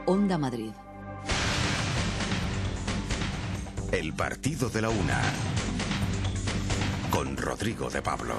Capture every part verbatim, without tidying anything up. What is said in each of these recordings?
Onda Madrid. El partido de la una, con Rodrigo de Pablo.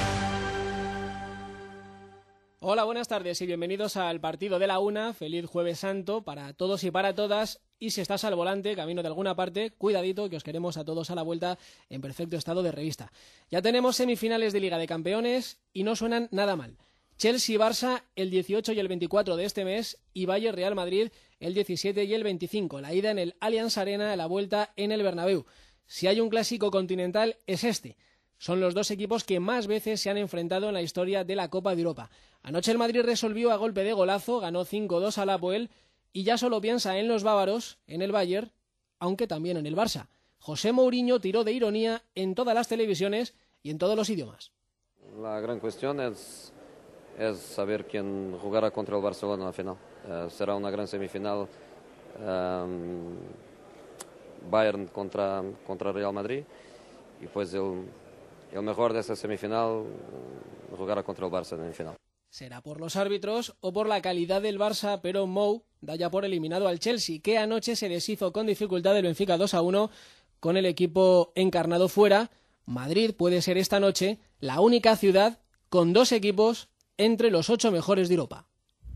Hola, buenas tardes y bienvenidos al partido de la una. Feliz Jueves Santo para todos y para todas. Y si estás al volante, camino de alguna parte, cuidadito que os queremos a todos a la vuelta en perfecto estado de revista. Ya tenemos semifinales de Liga de Campeones y no suenan nada mal. Chelsea-Barça el dieciocho y el veinticuatro de este mes y Bayern-Real Madrid el diecisiete y el veinticinco. La ida en el Allianz Arena, la vuelta en el Bernabéu. Si hay un clásico continental es este. Son los dos equipos que más veces se han enfrentado en la historia de la Copa de Europa. Anoche el Madrid resolvió a golpe de golazo, ganó cinco dos al Apoel y ya solo piensa en los bávaros, en el Bayern, aunque también en el Barça. José Mourinho tiró de ironía en todas las televisiones y en todos los idiomas. La gran cuestión es, es saber quién jugará contra el Barcelona en la final. Uh, será una gran semifinal. Um, Bayern contra, contra Real Madrid y pues el, el mejor de esa semifinal jugará contra el Barça en la final. Será por los árbitros o por la calidad del Barça, pero Mou da ya por eliminado al Chelsea, que anoche se deshizo con dificultad del Benfica dos a uno con el equipo encarnado fuera. Madrid puede ser esta noche la única ciudad con dos equipos entre los ocho mejores de Europa.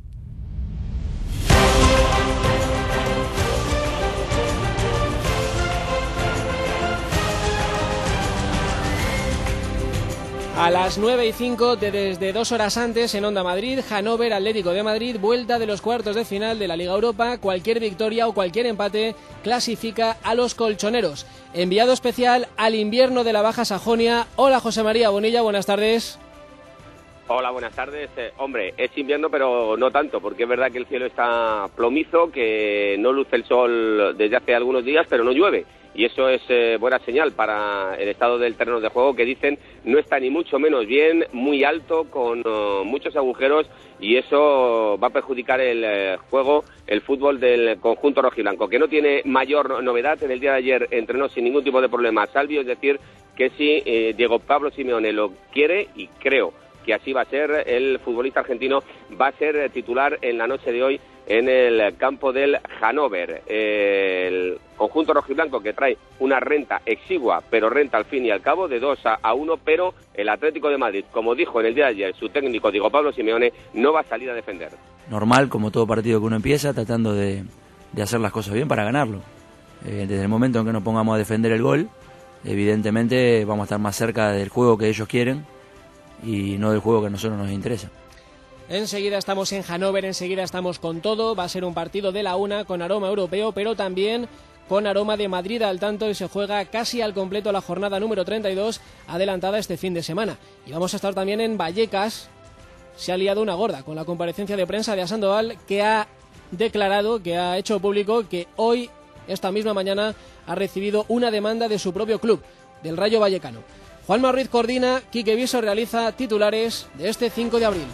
A las nueve y cinco, de desde dos horas antes, en Onda Madrid, Hannover Atlético de Madrid, vuelta de los cuartos de final de la Liga Europa. Cualquier victoria o cualquier empate clasifica a los colchoneros. Enviado especial al invierno de la Baja Sajonia. Hola, José María Bonilla, buenas tardes. Hola, buenas tardes. Eh, hombre, es invierno, pero no tanto, porque es verdad que el cielo está plomizo, que no luce el sol desde hace algunos días, pero no llueve. Y eso es eh, buena señal para el estado del terreno de juego, que dicen no está ni mucho menos bien, muy alto, con uh, muchos agujeros, y eso va a perjudicar el eh, juego, el fútbol del conjunto rojiblanco, que no tiene mayor novedad. En el día de ayer entrenó sin ningún tipo de problema Salvio, es decir, que si eh, Diego Pablo Simeone lo quiere, y creo que así va a ser, el futbolista argentino va a ser titular en la noche de hoy en el campo del Hannover. El conjunto rojiblanco que trae una renta exigua, pero renta al fin y al cabo de dos a uno, pero el Atlético de Madrid, como dijo en el día de ayer su técnico Diego Pablo Simeone, no va a salir a defender. Normal, como todo partido que uno empieza, tratando de, de hacer las cosas bien para ganarlo. Eh, desde el momento en que nos pongamos a defender el gol, evidentemente vamos a estar más cerca del juego que ellos quieren y no del juego que a nosotros nos interesa. Enseguida estamos en Hannover, enseguida estamos con todo. Va a ser un partido de la una con aroma europeo, pero también con aroma de Madrid al tanto, y se juega casi al completo la jornada número treinta y dos, adelantada este fin de semana. Y vamos a estar también en Vallecas. Se ha liado una gorda con la comparecencia de prensa de Asandoval, que ha declarado, que ha hecho público que hoy, esta misma mañana, ha recibido una demanda de su propio club, del Rayo Vallecano. Juanma Ruiz coordina, Quique Viso realiza titulares de este cinco de abril.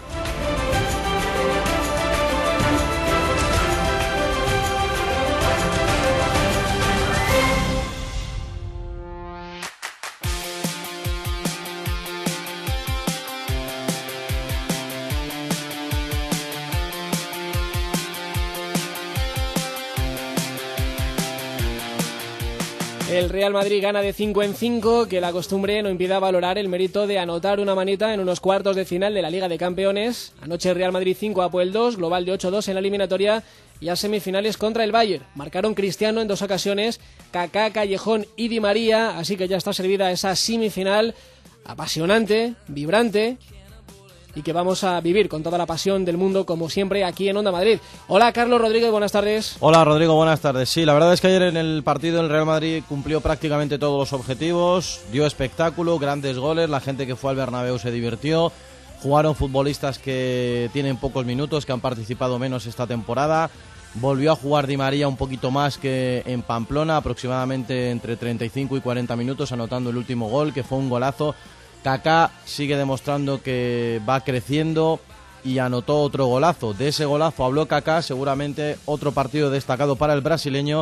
El Real Madrid gana de cinco en cinco, que la costumbre no impida valorar el mérito de anotar una manita en unos cuartos de final de la Liga de Campeones. Anoche Real Madrid cinco, Apoel dos, global de ocho dos en la eliminatoria, y a semifinales contra el Bayern. Marcaron Cristiano en dos ocasiones, Kaká, Callejón y Di María, así que ya está servida esa semifinal apasionante, vibrante, y que vamos a vivir con toda la pasión del mundo, como siempre, aquí en Onda Madrid. Hola, Carlos Rodríguez, buenas tardes. Hola, Rodrigo, buenas tardes. Sí, la verdad es que ayer en el partido el Real Madrid cumplió prácticamente todos los objetivos, dio espectáculo, grandes goles, la gente que fue al Bernabéu se divirtió, jugaron futbolistas que tienen pocos minutos, que han participado menos esta temporada, volvió a jugar Di María un poquito más que en Pamplona, aproximadamente entre treinta y cinco y cuarenta minutos, anotando el último gol, que fue un golazo. Kaká sigue demostrando que va creciendo y anotó otro golazo. De ese golazo habló Kaká, seguramente otro partido destacado para el brasileño,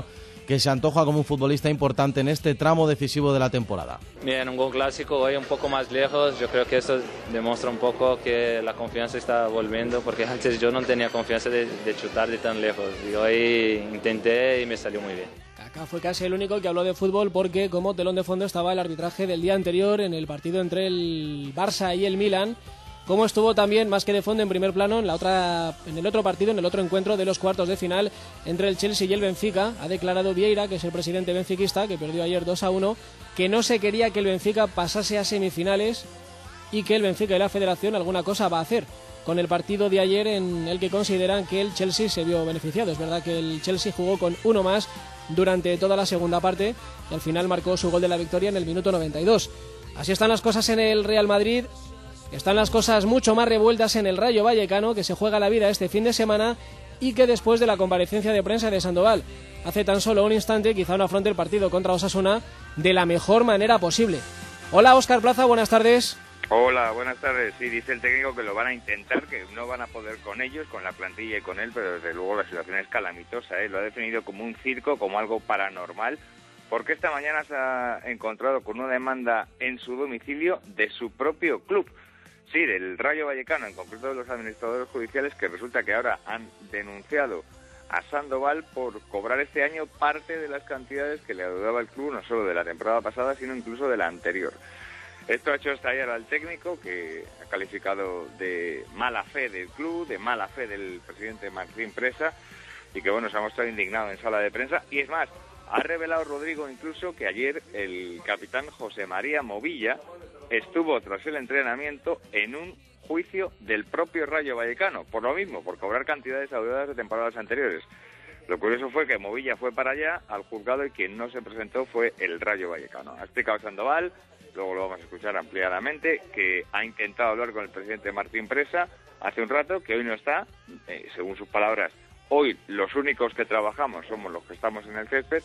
que se antoja como un futbolista importante en este tramo decisivo de la temporada. Bien, un gol clásico, hoy un poco más lejos, yo creo que eso demuestra un poco que la confianza está volviendo, porque antes yo no tenía confianza de, de chutar de tan lejos, y hoy intenté y me salió muy bien. Kaká fue casi el único que habló de fútbol porque como telón de fondo estaba el arbitraje del día anterior en el partido entre el Barça y el Milan, como estuvo también más que de fondo en primer plano en la otra en el otro partido, en el otro encuentro de los cuartos de final entre el Chelsea y el Benfica. Ha declarado Vieira, que es el presidente benfiquista, que perdió ayer dos a uno, que no se quería que el Benfica pasase a semifinales y que el Benfica y la Federación alguna cosa va a hacer con el partido de ayer, en el que consideran que el Chelsea se vio beneficiado. Es verdad que el Chelsea jugó con uno más durante toda la segunda parte y al final marcó su gol de la victoria en el minuto noventa y dos. Así están las cosas en el Real Madrid. Están las cosas mucho más revueltas en el Rayo Vallecano, que se juega la vida este fin de semana y que después de la comparecencia de prensa de Sandoval hace tan solo un instante, quizá no afronte el partido contra Osasuna de la mejor manera posible. Hola, Óscar Plaza, buenas tardes. Hola, buenas tardes. Sí, dice el técnico que lo van a intentar, que no van a poder con ellos, con la plantilla y con él, pero desde luego la situación es calamitosa, ¿eh? Lo ha definido como un circo, como algo paranormal, porque esta mañana se ha encontrado con una demanda en su domicilio de su propio club. Sí, del Rayo Vallecano, en concreto de los administradores judiciales, que resulta que ahora han denunciado a Sandoval por cobrar este año parte de las cantidades que le adeudaba el club, no solo de la temporada pasada, sino incluso de la anterior. Esto ha hecho estallar al técnico, que ha calificado de mala fe del club, de mala fe del presidente Martín Presa, y que bueno, se ha mostrado indignado en sala de prensa. Y es más, ha revelado Rodrigo incluso que ayer el capitán José María Movilla estuvo tras el entrenamiento en un juicio del propio Rayo Vallecano, por lo mismo, por cobrar cantidades adeudadas de temporadas anteriores. Lo curioso fue que Movilla fue para allá, al juzgado, y quien no se presentó fue el Rayo Vallecano. Ha explicado Sandoval, luego lo vamos a escuchar ampliadamente, que ha intentado hablar con el presidente Martín Presa hace un rato, que hoy no está, eh, según sus palabras, hoy los únicos que trabajamos somos los que estamos en el césped,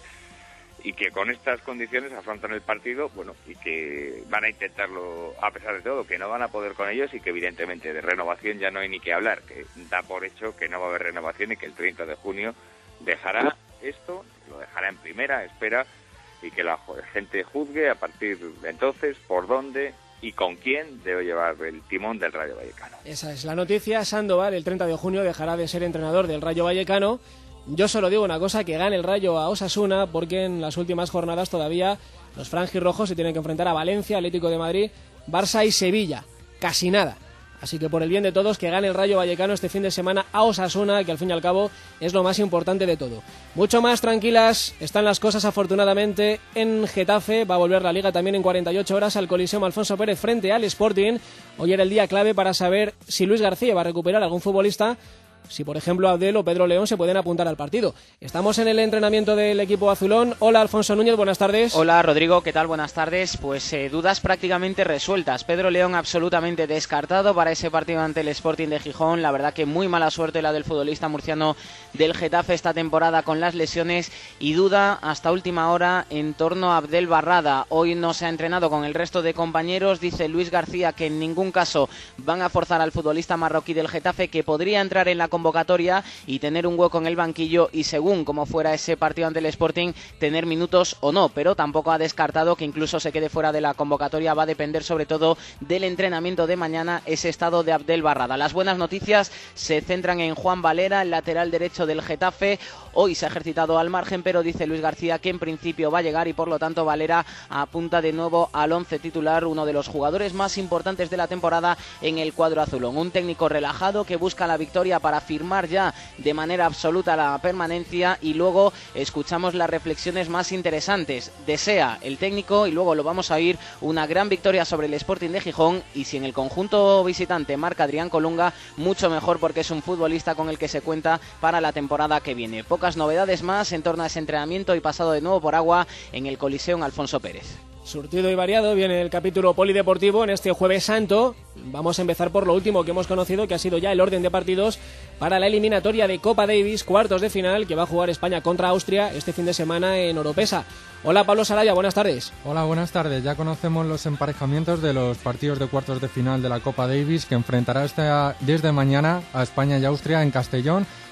y que con estas condiciones afrontan el partido, bueno, y que van a intentarlo a pesar de todo, que no van a poder con ellos, y que evidentemente de renovación ya no hay ni que hablar, que da por hecho que no va a haber renovación y que el treinta de junio dejará esto, lo dejará en primera, espera, y que la gente juzgue a partir de entonces por dónde y con quién debe llevar el timón del Rayo Vallecano. Esa es la noticia. Sandoval el treinta de junio dejará de ser entrenador del Rayo Vallecano. Yo solo digo una cosa, que gane el Rayo a Osasuna, porque en las últimas jornadas todavía los franjirrojos se tienen que enfrentar a Valencia, Atlético de Madrid, Barça y Sevilla. Casi nada. Así que por el bien de todos, que gane el Rayo Vallecano este fin de semana a Osasuna, que al fin y al cabo es lo más importante de todo. Mucho más tranquilas están las cosas, afortunadamente, en Getafe. Va a volver la Liga también en cuarenta y ocho horas al Coliseum Alfonso Pérez frente al Sporting. Hoy era el día clave para saber si Luis García va a recuperar a algún futbolista, si por ejemplo Abdel o Pedro León se pueden apuntar al partido. Estamos en el entrenamiento del equipo azulón. Hola, Alfonso Núñez, buenas tardes. Hola, Rodrigo, ¿qué tal? Buenas tardes. Pues eh, dudas prácticamente resueltas. Pedro León absolutamente descartado para ese partido ante el Sporting de Gijón. La verdad que muy mala suerte la del futbolista murciano del Getafe esta temporada con las lesiones, y duda hasta última hora en torno a Abdel Barrada. Hoy no se ha entrenado con el resto de compañeros. Dice Luis García que en ningún caso van a forzar al futbolista marroquí del Getafe, que podría entrar en la convocatoria y tener un hueco en el banquillo, y según como fuera ese partido ante el Sporting, tener minutos o no, pero tampoco ha descartado que incluso se quede fuera de la convocatoria. Va a depender sobre todo del entrenamiento de mañana ese estado de Abdel Barrada. Las buenas noticias se centran en Juan Valera, el lateral derecho del Getafe. Hoy se ha ejercitado al margen, pero dice Luis García que en principio va a llegar, y por lo tanto Valera apunta de nuevo al once titular, uno de los jugadores más importantes de la temporada en el cuadro azulón. Un técnico relajado que busca la victoria para firmar ya de manera absoluta la permanencia, y luego escuchamos las reflexiones más interesantes. Desea el técnico, y luego lo vamos a oír, una gran victoria sobre el Sporting de Gijón, y si en el conjunto visitante marca Adrián Colunga, mucho mejor, porque es un futbolista con el que se cuenta para la temporada que viene. Pocas novedades más en torno a ese entrenamiento, y pasado de nuevo por agua en el Coliseum Alfonso Pérez. Surtido y variado viene el capítulo polideportivo en este Jueves Santo. Vamos a empezar por lo último que hemos conocido, que ha sido ya el orden de partidos para la eliminatoria de Copa Davis, cuartos de final, que va a jugar España contra Austria este fin de semana en Oropesa. Hola, Pablo Saraya, buenas tardes. Hola, buenas tardes. Ya conocemos los emparejamientos de los partidos de cuartos de final de la Copa Davis, que enfrentará esta, desde mañana a España y Austria en Castellón,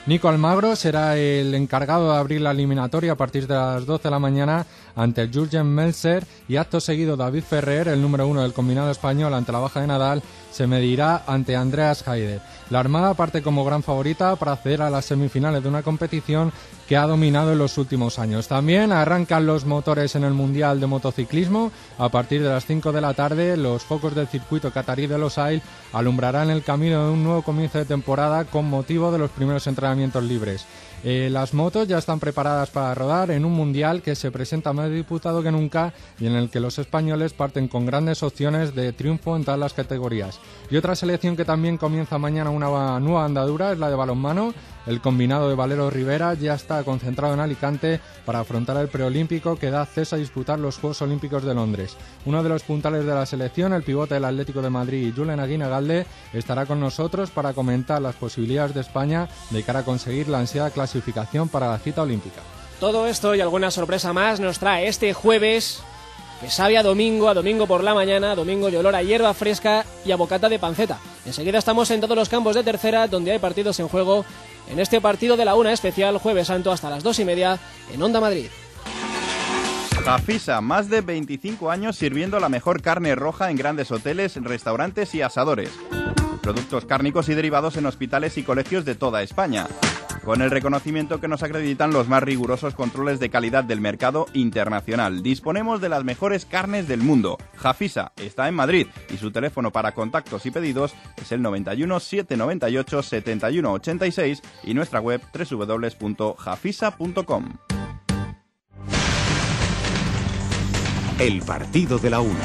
Nico Almagro será el encargado de abrir la eliminatoria a partir de las doce de la mañana ante Jürgen Melzer, y acto seguido David Ferrer, el número uno del combinado español ante la baja de Nadal, se medirá ante Andreas Haider. La Armada parte como gran favorita para acceder a las semifinales de una competición que ha dominado en los últimos años. También arrancan los motores en el Mundial de Motociclismo. A partir de las cinco de la tarde, los focos del circuito catarí de Losail alumbrarán el camino de un nuevo comienzo de temporada con motivo de los primeros entrenamientos libres. Eh, las motos ya están preparadas para rodar en un mundial que se presenta más disputado que nunca y en el que los españoles parten con grandes opciones de triunfo en todas las categorías. Y otra selección que también comienza mañana una nueva andadura es la de balonmano. El combinado de Valero Rivera ya está concentrado en Alicante para afrontar el preolímpico que da acceso a disputar los Juegos Olímpicos de Londres. Uno de los puntales de la selección, el pivote del Atlético de Madrid, Julen Aguinagalde, estará con nosotros para comentar las posibilidades de España de cara a conseguir la ansiada clasificación para la cita olímpica. Todo esto y alguna sorpresa más nos trae este jueves, que sabe a domingo, a domingo por la mañana, domingo de olor a hierba fresca y a bocata de panceta. Enseguida estamos en todos los campos de tercera, donde hay partidos en juego, en este partido de la una especial, Jueves Santo hasta las dos y media, en Onda Madrid. Jafisa, más de veinticinco años sirviendo la mejor carne roja en grandes hoteles, restaurantes y asadores. Productos cárnicos y derivados en hospitales y colegios de toda España, con el reconocimiento que nos acreditan los más rigurosos controles de calidad del mercado internacional. Disponemos de las mejores carnes del mundo. Jafisa está en Madrid y su teléfono para contactos y pedidos es el noventa y uno, setecientos noventa y ocho, setenta y uno ochenta y seis y nuestra web doble u doble u doble u punto jafisa punto com. El partido de la una.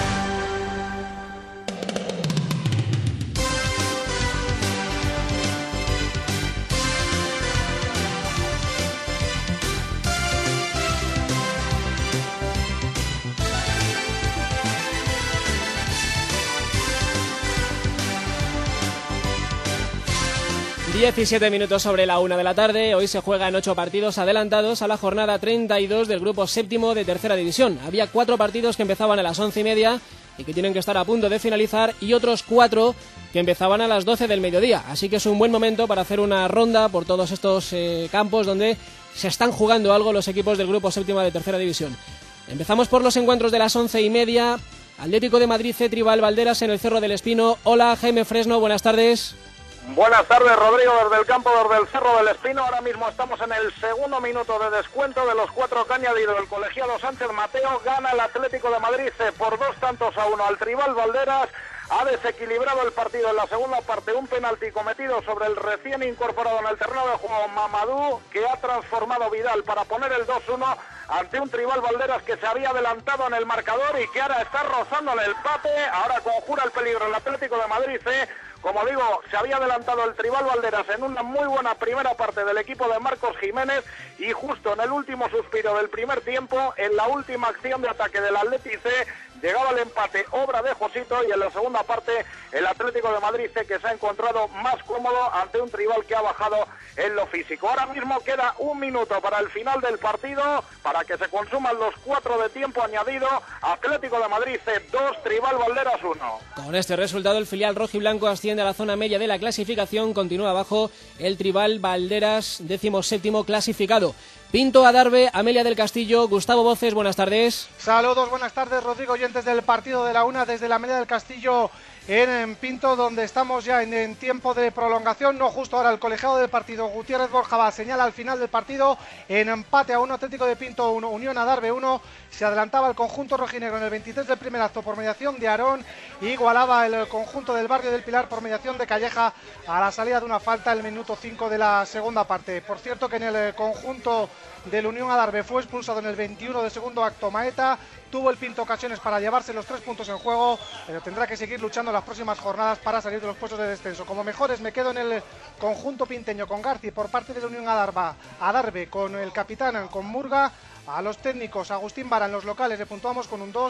diecisiete minutos sobre la una de la tarde. Hoy se juegan ocho partidos adelantados a la jornada treinta y dos del grupo séptimo de tercera división. Había cuatro partidos que empezaban a las once y media y que tienen que estar a punto de finalizar, y otros cuatro que empezaban a las doce del mediodía. Así que es un buen momento para hacer una ronda por todos estos eh, campos donde se están jugando algo los equipos del grupo séptimo de tercera división. Empezamos por los encuentros de las once y media. Atlético de Madrid C, Tribal Valderas en el Cerro del Espino. Hola, Jaime Fresno, buenas tardes. Buenas tardes, Rodrigo, desde el campo, desde el Cerro del Espino. Ahora mismo estamos en el segundo minuto de descuento de los cuatro que ha añadido el colegiado Sánchez Mateo. Gana el Atlético de Madrid por dos tantos a uno al Tribal Valderas. Ha desequilibrado el partido en la segunda parte, un penalti cometido sobre el recién incorporado en el terreno de juego Mamadou, que ha transformado Vidal para poner el dos uno ante un Tribal Valderas que se había adelantado en el marcador y que ahora está rozando en el empate. Ahora conjura el peligro el Atlético de Madrid. ¿eh? Como digo, se había adelantado el Tribal Valderas en una muy buena primera parte del equipo de Marcos Jiménez, y justo en el último suspiro del primer tiempo, en la última acción de ataque del Atleti C, llegaba el empate, obra de Josito, y en la segunda parte el Atlético de Madrid C, que se ha encontrado más cómodo ante un Tribal que ha bajado en lo físico. Ahora mismo queda un minuto para el final del partido, para que se consuman los cuatro de tiempo añadido. Atlético de Madrid C dos, Tribal Valderas uno. Con este resultado el filial rojiblanco asciende a la zona media de la clasificación. Continúa abajo el Tribal Valderas, décimo séptimo clasificado. Pinto, Adarve, Amelia del Castillo, Gustavo Voces, buenas tardes. Saludos, buenas tardes, Rodrigo, oyentes del partido de la una desde la Amelia del Castillo en, en Pinto, donde estamos ya en, en tiempo de prolongación. No, justo ahora el colegiado del partido, Gutiérrez Borja, señala al final del partido en empate a uno, Atlético de Pinto uno, Unión Adarve uno. Se adelantaba el conjunto rojinegro en el veintitrés del primer acto por mediación de Aarón, y igualaba el conjunto del Barrio del Pilar por mediación de Calleja a la salida de una falta el minuto cinco de la segunda parte. Por cierto que en el conjunto del Unión Adarve fue expulsado en el veintiuno del segundo acto Maeta. Tuvo el Pinto ocasiones para llevarse los tres puntos en juego, pero tendrá que seguir luchando las próximas jornadas para salir de los puestos de descenso. Como mejores me quedo en el conjunto pinteño con Garci por parte de la Unión Adarve, Adarve con el capitán, con Murga. A los técnicos, Agustín Vara en los locales le puntuamos con un dos,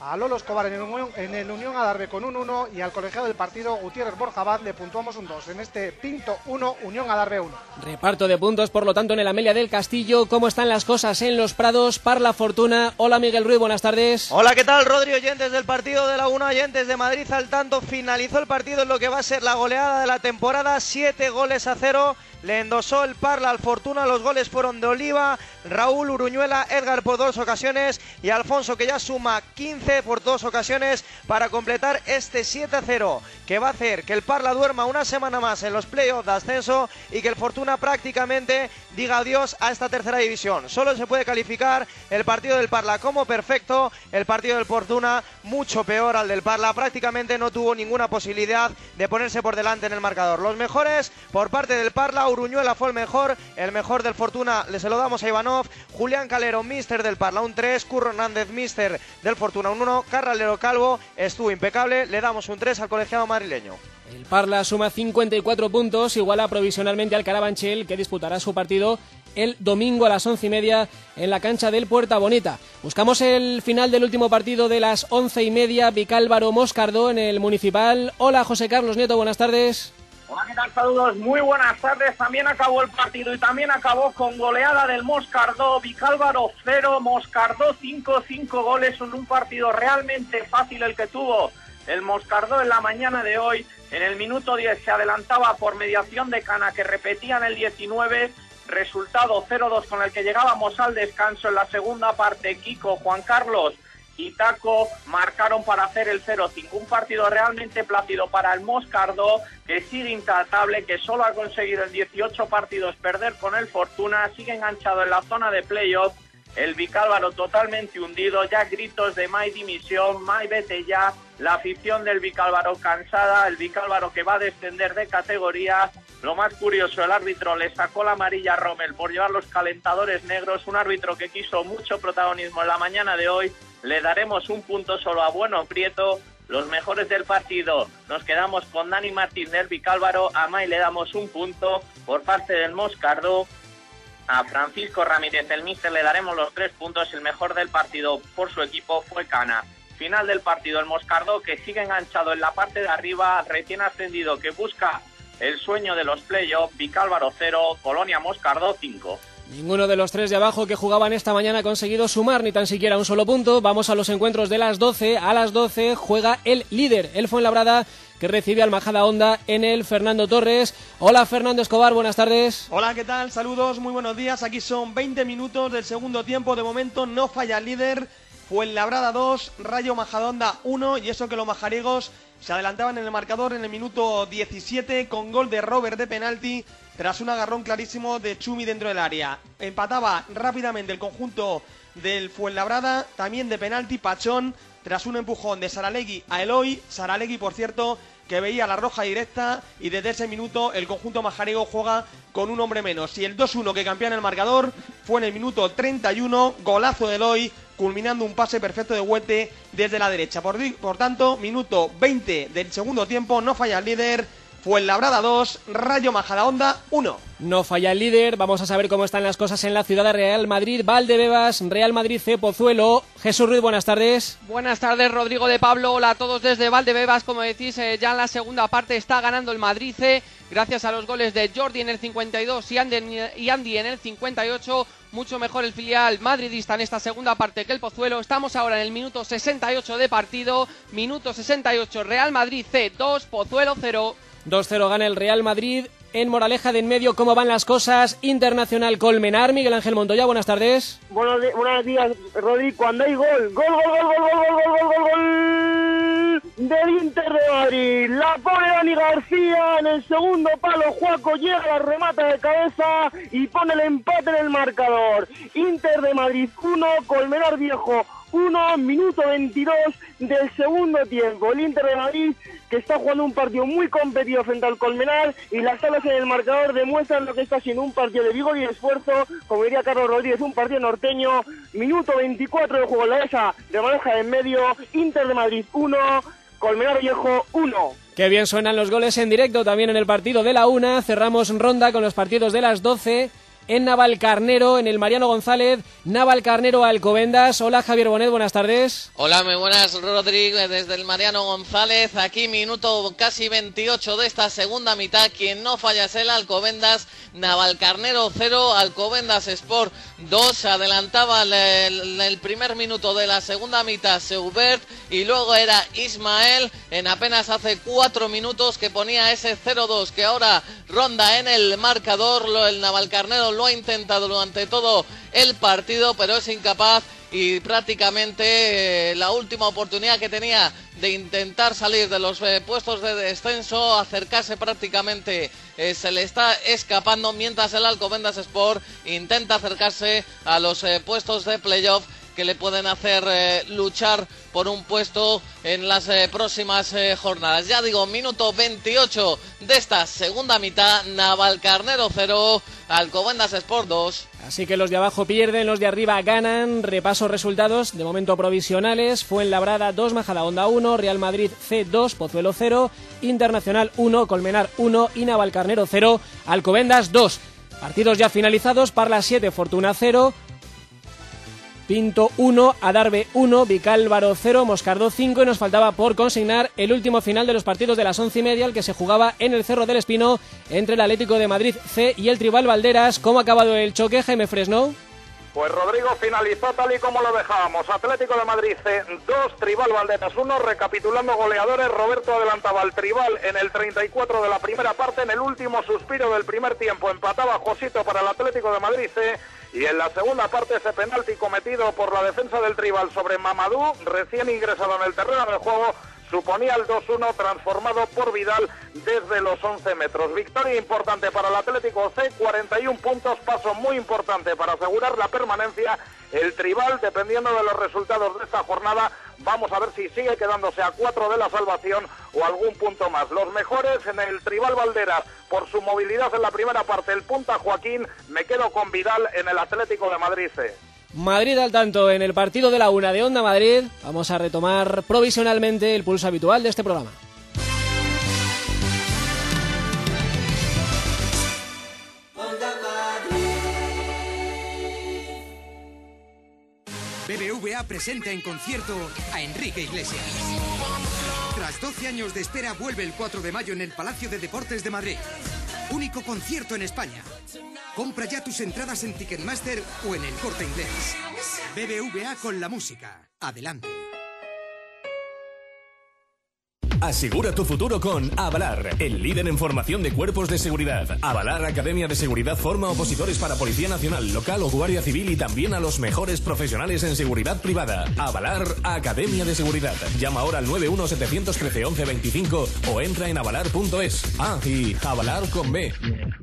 a Lolo Escobar en el Unión, en el Unión Adarve con un uno y al colegiado del partido Gutiérrez Borja Abad le puntuamos un dos en este Pinto uno, Unión Adarve uno. Reparto de puntos, por lo tanto, en el Amelia del Castillo. ¿Cómo están las cosas en Los Prados? Parla Fortuna. Hola, Miguel Ruiz, buenas tardes. Hola, ¿qué tal, Rodri? Oyentes del partido de la una, oyentes de Madrid al tanto. Finalizó el partido en lo que va a ser la goleada de la temporada, siete goles a cero. Le endosó el Parla al Fortuna. Los goles fueron de Oliva, Raúl, Uruñuela, Edgar por dos ocasiones y Alfonso, que ya suma quince por dos ocasiones para completar este siete a cero, que va a hacer que el Parla duerma una semana más en los playoffs de ascenso y que el Fortuna prácticamente diga adiós a esta tercera división. Solo se puede calificar el partido del Parla como perfecto, el partido del Fortuna mucho peor al del Parla. Prácticamente no tuvo ninguna posibilidad de ponerse por delante en el marcador. Los mejores por parte del Parla: Uruñuela fue el mejor, el mejor del Fortuna le se lo damos a Ivanov, Julián Calero, míster del Parla, un tres, Curro Hernández, míster del Fortuna, un uno, Carralero Calvo estuvo impecable, le damos un tres al colegiado madrileño. El Parla suma cincuenta y cuatro puntos, iguala provisionalmente al Carabanchel, que disputará su partido el domingo a las once y media en la cancha del Puerta Bonita. Buscamos el final del último partido de las once y media, Vicálvaro Moscardó en el Municipal. Hola, José Carlos Nieto, buenas tardes. Hola, ¿qué tal? Saludos, muy buenas tardes. También acabó el partido y también acabó con goleada del Moscardó. Vicálvaro cero, Moscardó cinco, cinco goles en un partido realmente fácil el que tuvo el Moscardó en la mañana de hoy. En el minuto diez se adelantaba por mediación de Cana, que repetía en el diecinueve, resultado cero dos con el que llegábamos al descanso. En la segunda parte, Kiko, Juan Carlos y Taco marcaron para hacer el cero cinco. Un partido realmente plácido para el Moscardó, que sigue intratable, que solo ha conseguido en dieciocho partidos perder con el Fortuna, sigue enganchado en la zona de playoff. El Vicálvaro totalmente hundido, ya gritos de Mai dimisión, Mai vete ya, la afición del Vicálvaro cansada, el Vicálvaro que va a descender de categoría. Lo más curioso, el árbitro le sacó la amarilla a Rommel por llevar los calentadores negros, un árbitro que quiso mucho protagonismo en la mañana de hoy. Le daremos un punto solo a Bueno Prieto. Los mejores del partido nos quedamos con Dani Martín del Vicálvaro, a Mai le damos un punto por parte del Moscardó. A Francisco Ramírez, el míster, le daremos los tres puntos. El mejor del partido por su equipo fue Cana. Final del partido, el Moscardó, que sigue enganchado en la parte de arriba, recién ascendido, que busca el sueño de los playoffs. Vicálvaro cero, Colonia Moscardó cinco. Ninguno de los tres de abajo que jugaban esta mañana ha conseguido sumar ni tan siquiera un solo punto. Vamos a los encuentros de las doce. A las doce juega el líder, el Fuenlabrada, que recibe al Majadahonda en el Fernando Torres. Hola, Fernando Escobar, buenas tardes. Hola, ¿qué tal? Saludos, muy buenos días. Aquí son veinte minutos del segundo tiempo. De momento no falla el líder. Fuenlabrada dos, Rayo Majadahonda uno, y eso que los majariegos se adelantaban en el marcador en el minuto diecisiete con gol de Robert de penalti tras un agarrón clarísimo de Chumi dentro del área. Empataba rápidamente el conjunto del Fuenlabrada, también de penalti Pachón, tras un empujón de Saralegui a Eloy. Saralegui, por cierto, que veía la roja directa, y desde ese minuto el conjunto majariego juega con un hombre menos. Y el dos uno que campeó en el marcador fue en el minuto treinta y uno, golazo de Eloy, culminando un pase perfecto de Huete desde la derecha. Por, por tanto, minuto veinte del segundo tiempo, no falla el líder. Fuenlabrada dos, Rayo Majadahonda uno. No falla el líder. Vamos a saber cómo están las cosas en la ciudad de Real Madrid. Valdebebas, Real Madrid C, Pozuelo. Jesús Ruiz, buenas tardes. Buenas tardes, Rodrigo de Pablo. Hola a todos desde Valdebebas. Como decís, eh, ya en la segunda parte está ganando el Madrid C, gracias a los goles de Jordi en el cincuenta y dos y Andy, y Andy en el cincuenta y ocho. Mucho mejor el filial madridista en esta segunda parte que el Pozuelo. Estamos ahora en el minuto sesenta y ocho de partido. Minuto sesenta y ocho, Real Madrid C dos, Pozuelo cero. dos cero gana el Real Madrid en Moraleja de en medio. ¿Cómo van las cosas? Internacional Colmenar. Miguel Ángel Montoya, buenas tardes. Buenos, buenos días, Rodri. Cuando hay gol, gol, gol, gol, gol, gol, gol, gol, gol, gol del Inter de Madrid. La pone Dani García en el segundo palo. Juaco llega, la remata de cabeza y pone el empate en el marcador. Inter de Madrid uno, Colmenar Viejo uno, minuto veintidós del segundo tiempo. El Inter de Madrid, que está jugando un partido muy competido frente al Colmenar, y las salas en el marcador demuestran lo que está siendo un partido de vigor y esfuerzo, como diría Carlos Rodríguez, un partido norteño. Minuto veinticuatro de juego, la esa de Moraleja de en medio. Inter de Madrid uno, Colmenar Viejo uno. Qué bien suenan los goles en directo también en el partido de la una. Cerramos ronda con los partidos de las doce. en Navalcarnero, en el Mariano González, Navalcarnero Alcobendas. Hola Javier Bonet, buenas tardes. Hola, muy buenas, Rodrigo, desde el Mariano González. Aquí minuto casi veintiocho de esta segunda mitad. Quien no falla es el Alcobendas. Navalcarnero cero, Alcobendas Sport dos. Adelantaba el, el, el primer minuto de la segunda mitad Seubert y luego era Ismael en apenas hace cuatro minutos que ponía ese cero dos que ahora ronda en el marcador. El Navalcarnero lo ha intentado durante todo el partido, pero es incapaz y prácticamente eh, la última oportunidad que tenía de intentar salir de los eh, puestos de descenso, acercarse prácticamente, eh, se le está escapando, mientras el Alcobendas Sport intenta acercarse a los eh, puestos de playoff que le pueden hacer eh, luchar por un puesto en las eh, próximas eh, jornadas. Ya digo, minuto veintiocho de esta segunda mitad, Navalcarnero cero, Alcobendas Sport dos. Así que los de abajo pierden, los de arriba ganan. Repaso resultados, de momento provisionales. Fuenlabrada dos, Majadahonda uno, Real Madrid C dos, Pozuelo cero, Internacional uno, Colmenar uno y Navalcarnero cero, Alcobendas dos. Partidos ya finalizados, Parla siete, Fortuna cero, Pinto uno, Adarve uno, Vicálvaro cero, Moscardó cinco y nos faltaba por consignar el último final de los partidos de las once y media, el que se jugaba en el Cerro del Espino entre el Atlético de Madrid C y el Tribal Valderas. ¿Cómo ha acabado el choque, Jaime Fresno? Pues Rodrigo, finalizó tal y como lo dejábamos. Atlético de Madrid C dos, Tribal Valderas uno. Recapitulando goleadores, Roberto adelantaba al Tribal en el treinta y cuatro de la primera parte. En el último suspiro del primer tiempo empataba Josito para el Atlético de Madrid C. Y en la segunda parte ese penalti cometido por la defensa del Tribal sobre Mamadou, recién ingresado en el terreno del juego, suponía el dos uno transformado por Vidal desde los once metros. Victoria importante para el Atlético C, cuarenta y uno puntos, paso muy importante para asegurar la permanencia. El Tribal, dependiendo de los resultados de esta jornada, vamos a ver si sigue quedándose a cuatro de la salvación o algún punto más. Los mejores en el Tribal Valderas por su movilidad en la primera parte, el punta Joaquín. Me quedo con Vidal en el Atlético de Madrid C. Madrid al tanto en el partido de la una de Onda Madrid. Vamos a retomar provisionalmente el pulso habitual de este programa. B B V A presenta en concierto a Enrique Iglesias. Tras doce años de espera, vuelve el cuatro de mayo en el Palacio de Deportes de Madrid. Único concierto en España. Compra ya tus entradas en Ticketmaster o en El Corte Inglés. B B V A con la música. Adelante. Asegura tu futuro con Avalar, el líder en formación de cuerpos de seguridad. Avalar Academia de Seguridad forma opositores para Policía Nacional, Local o Guardia Civil y también a los mejores profesionales en seguridad privada. Avalar Academia de Seguridad. Llama ahora al nueve uno siete uno tres once veinticinco o entra en avalar punto es. Ah, y Avalar con B.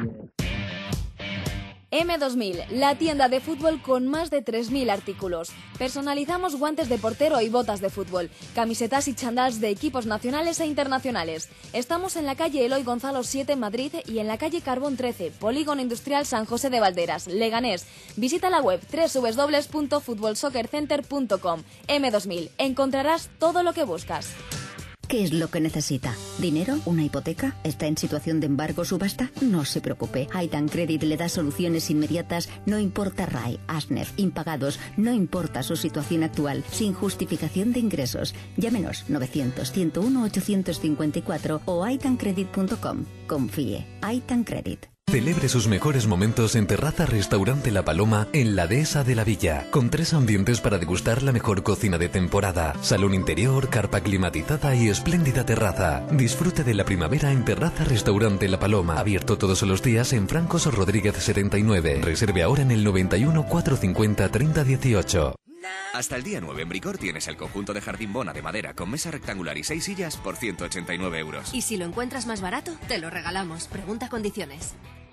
M dos mil, la tienda de fútbol con más de tres mil artículos. Personalizamos guantes de portero y botas de fútbol, camisetas y chandals de equipos nacionales e internacionales. Estamos en la calle Eloy Gonzalo siete en Madrid y en la calle Carbón trece, Polígono Industrial San José de Valderas, Leganés. Visita la web doble u doble u doble u punto futbol soccer center punto com. M dos mil, encontrarás todo lo que buscas. ¿Qué es lo que necesita? ¿Dinero? ¿Una hipoteca? ¿Está en situación de embargo o subasta? No se preocupe. Aitan Credit le da soluciones inmediatas, no importa R A I, ASNEF, impagados, no importa su situación actual, sin justificación de ingresos. Llámenos novecientos, ciento uno, ochocientos cincuenta y cuatro o aitan credit punto com. Confíe. Aitan Credit. Celebre sus mejores momentos en Terraza Restaurante La Paloma en la Dehesa de la Villa, con tres ambientes para degustar la mejor cocina de temporada, salón interior, carpa climatizada y espléndida terraza. Disfrute de la primavera en Terraza Restaurante La Paloma, abierto todos los días en Francos Rodríguez setenta y nueve. Reserve ahora en el noventa y uno, cuatrocientos cincuenta, treinta dieciocho. Hasta el día nueve en Bricor tienes el conjunto de jardín Bona de madera con mesa rectangular y seis sillas por ciento ochenta y nueve euros. Y si lo encuentras más barato, te lo regalamos. Pregunta condiciones.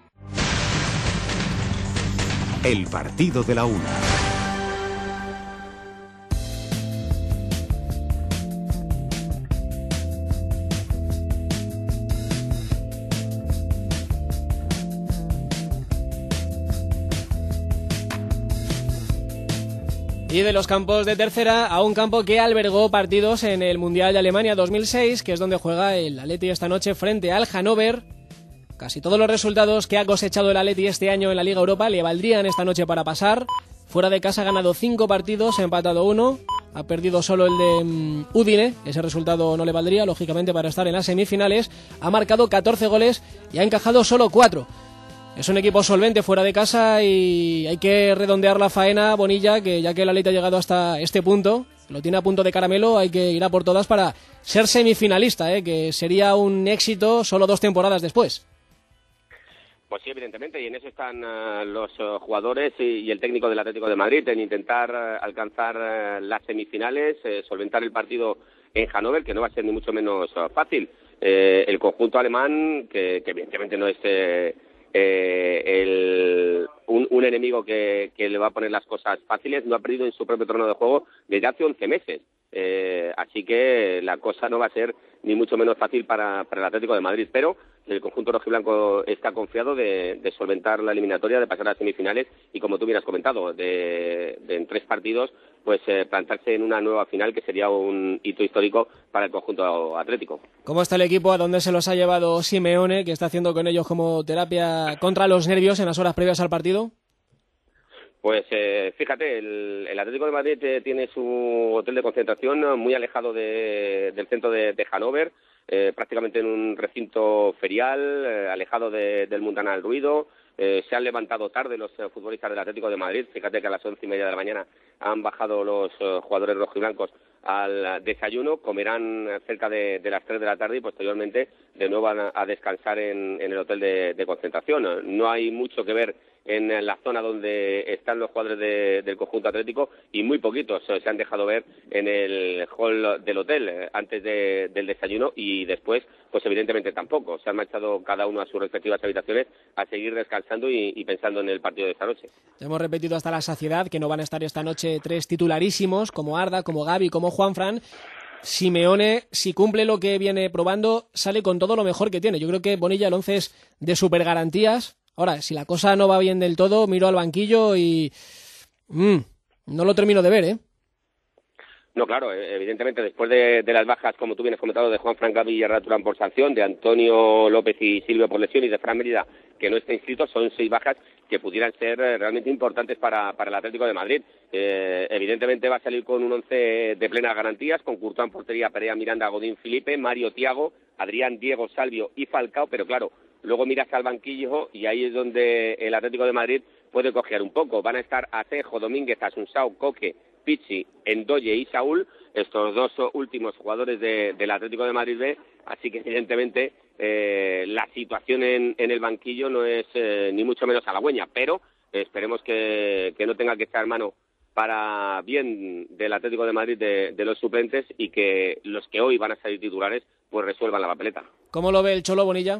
El partido de la una. Y de los campos de tercera a un campo que albergó partidos en el Mundial de Alemania dos mil seis, que es donde juega el Atleti esta noche frente al Hannover. Casi todos los resultados que ha cosechado el Atleti este año en la Liga Europa le valdrían esta noche para pasar. Fuera de casa ha ganado cinco partidos, ha empatado uno, ha perdido solo el de um, Udine, ese resultado no le valdría, lógicamente, para estar en las semifinales. Ha marcado catorce goles y ha encajado solo cuatro. Es un equipo solvente fuera de casa y hay que redondear la faena, Bonilla, que ya que el Atleti ha llegado hasta este punto, lo tiene a punto de caramelo, hay que ir a por todas para ser semifinalista, ¿eh? Que sería un éxito solo dos temporadas después. Pues sí, evidentemente, y en eso están uh, los uh, jugadores y, y el técnico del Atlético de Madrid, en intentar uh, alcanzar uh, las semifinales, eh, solventar el partido en Hannover, que no va a ser ni mucho menos uh, fácil. Eh, el conjunto alemán, que, que evidentemente no es eh, eh, el, un, un enemigo que, que le va a poner las cosas fáciles, no ha perdido en su propio terreno de juego desde hace once meses. Eh, así que la cosa no va a ser ni mucho menos fácil para, para el Atlético de Madrid, pero el conjunto rojiblanco está confiado de, de solventar la eliminatoria, de pasar a las semifinales y, como tú bien has comentado, de, de en tres partidos pues eh, plantarse en una nueva final, que sería un hito histórico para el conjunto atlético. ¿Cómo está el equipo? ¿A dónde se los ha llevado Simeone, que está haciendo con ellos como terapia contra los nervios en las horas previas al partido? Pues eh, fíjate, el, el Atlético de Madrid eh, tiene su hotel de concentración muy alejado de, del centro de, de Hannover, eh, prácticamente en un recinto ferial, eh, alejado de, del mundanal ruido. Eh, se han levantado tarde los eh, futbolistas del Atlético de Madrid. Fíjate que a las once y media de la mañana han bajado los eh, jugadores rojiblancos al desayuno, comerán cerca de, de las tres de la tarde y posteriormente de nuevo van a, a descansar en, en el hotel de, de concentración. No hay mucho que ver en la zona donde están los jugadores de, del conjunto atlético y muy poquitos se han dejado ver en el hall del hotel antes de, del desayuno, y después pues evidentemente tampoco. Se han marchado cada uno a sus respectivas habitaciones a seguir descansando y, y pensando en el partido de esta noche. Hemos repetido hasta la saciedad que no van a estar esta noche tres titularísimos como Arda, como Gavi, como Juanfran. Simeone, si cumple lo que viene probando, sale con todo lo mejor que tiene. Yo creo que Bonilla, el once es de super garantías. Ahora, si la cosa no va bien del todo, miro al banquillo y mmm, no lo termino de ver, ¿eh? No, claro, evidentemente después de, de las bajas, como tú bien has comentado, de Juanfran, Gavi y Arda Turán por sanción, de Antonio López y Silvio por lesión y de Fran Mérida, que no está inscrito, son seis bajas que pudieran ser realmente importantes para, para el Atlético de Madrid. Eh, evidentemente va a salir con un once de plenas garantías, con Courtois en portería, Perea, Miranda, Godín, Felipe, Mario, Thiago, Adrián, Diego, Salvio y Falcao, pero claro, luego miras al banquillo y ahí es donde el Atlético de Madrid puede cojear un poco. Van a estar Acejo, Domínguez, Asunsao, Coque, Pizzi, Endoye y Saúl, estos dos últimos jugadores de, del Atlético de Madrid B, así que evidentemente eh, la situación en, en el banquillo no es eh, ni mucho menos halagüeña, pero eh, esperemos que, que no tenga que echar mano para bien del Atlético de Madrid de, de los suplentes y que los que hoy van a salir titulares pues resuelvan la papeleta. ¿Cómo lo ve el Cholo, Bonilla?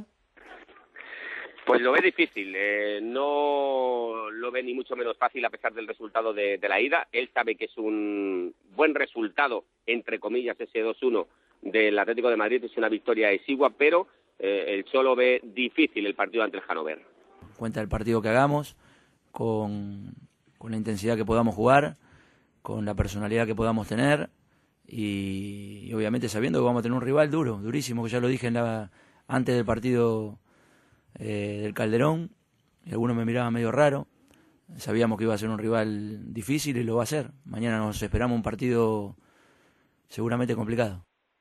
Pues lo ve difícil, eh, no lo ve ni mucho menos fácil a pesar del resultado de, de la ida. Él sabe que es un buen resultado, entre comillas, ese dos uno del Atlético de Madrid, es una victoria exigua, pero eh, el Cholo ve difícil el partido ante el Hannover. Cuenta el partido que hagamos, con, con la intensidad que podamos jugar, con la personalidad que podamos tener y, y obviamente sabiendo que vamos a tener un rival duro, durísimo, que ya lo dije en la, antes del partido Eh, del Calderón, y algunos me miraban medio raro. Sabíamos que iba a ser un rival difícil y lo va a ser. Mañana nos esperamos un partido seguramente complicado.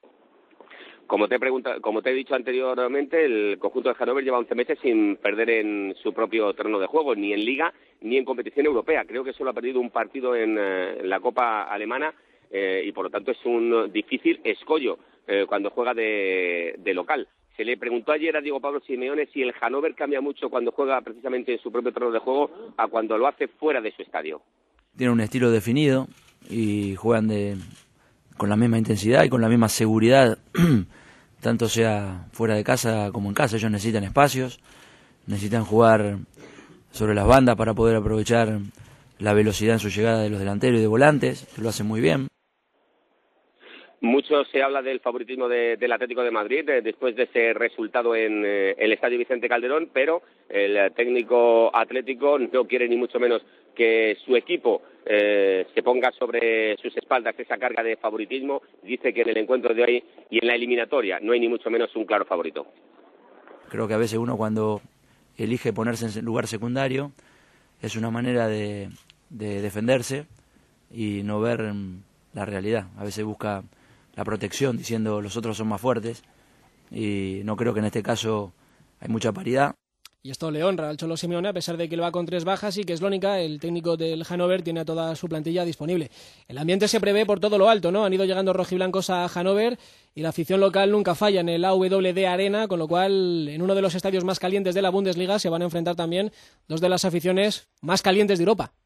Como te, pregunta, como te he dicho anteriormente, el conjunto de Hannover lleva once meses sin perder en su propio terreno de juego, ni en Liga ni en competición europea. Creo que solo ha perdido un partido en, eh, en la Copa Alemana eh, y por lo tanto es un difícil escollo eh, cuando juega de, de local. Se le preguntó ayer a Diego Pablo Simeone si el Hannover cambia mucho cuando juega precisamente en su propio terreno de juego a cuando lo hace fuera de su estadio. Tienen un estilo definido y juegan de, con la misma intensidad y con la misma seguridad, tanto sea fuera de casa como en casa. Ellos necesitan espacios, necesitan jugar sobre las bandas para poder aprovechar la velocidad en su llegada de los delanteros y de volantes, que lo hacen muy bien. Mucho se habla del favoritismo de, del Atlético de Madrid eh, después de ese resultado en eh, el Estadio Vicente Calderón, pero el técnico atlético no quiere ni mucho menos que su equipo eh, se ponga sobre sus espaldas esa carga de favoritismo. Dice que en el encuentro de hoy y en la eliminatoria no hay ni mucho menos un claro favorito. Creo que a veces uno cuando elige ponerse en lugar secundario es una manera de, de defenderse y no ver la realidad. A veces busca la protección diciendo los otros son más fuertes y no creo que en este caso hay mucha paridad. Y esto le honra al Cholo Simeone, a pesar de que lo va con tres bajas y que Slónica, el técnico del Hannover, tiene a toda su plantilla disponible. El ambiente se prevé por todo lo alto, ¿no? Han ido llegando rojiblancos a Hannover y la afición local nunca falla en el A W D Arena, con lo cual en uno de los estadios más calientes de la Bundesliga se van a enfrentar también dos de las aficiones más calientes de Europa.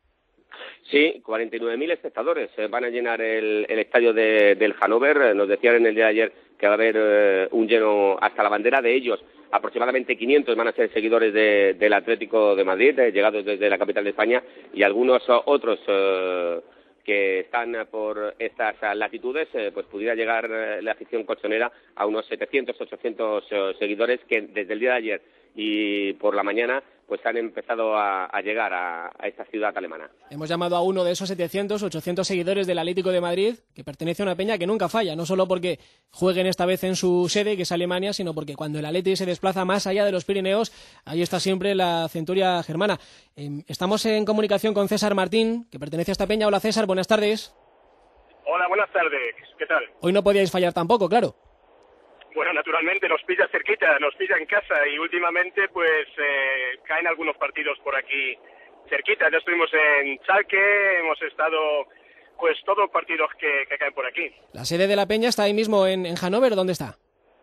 Sí, cuarenta y nueve mil espectadores van a llenar el, el estadio de, del Hannover. Nos decían en el día de ayer que va a haber eh, un lleno hasta la bandera. De ellos, aproximadamente quinientos van a ser seguidores de, del Atlético de Madrid, eh, llegados desde la capital de España, y algunos otros eh, que están por estas latitudes, eh, pues pudiera llegar eh, la afición colchonera a unos setecientos, ochocientos eh, seguidores que desde el día de ayer y por la mañana pues han empezado a, a llegar a, a esta ciudad alemana. Hemos llamado a uno de esos setecientos, ochocientos seguidores del Atlético de Madrid, que pertenece a una peña que nunca falla, no solo porque jueguen esta vez en su sede, que es Alemania, sino porque cuando el Atleti se desplaza más allá de los Pirineos, ahí está siempre la centuria germana. Eh, estamos en comunicación con César Martín, que pertenece a esta peña. Hola César, buenas tardes. Hola, buenas tardes, ¿qué tal? Hoy no podíais fallar tampoco, claro. Bueno, naturalmente nos pilla cerquita, nos pilla en casa y últimamente pues eh, caen algunos partidos por aquí cerquita. Ya estuvimos en Schalke, hemos estado pues todos partidos que, que caen por aquí. La sede de la peña está ahí mismo en, en Hannover, ¿dónde está?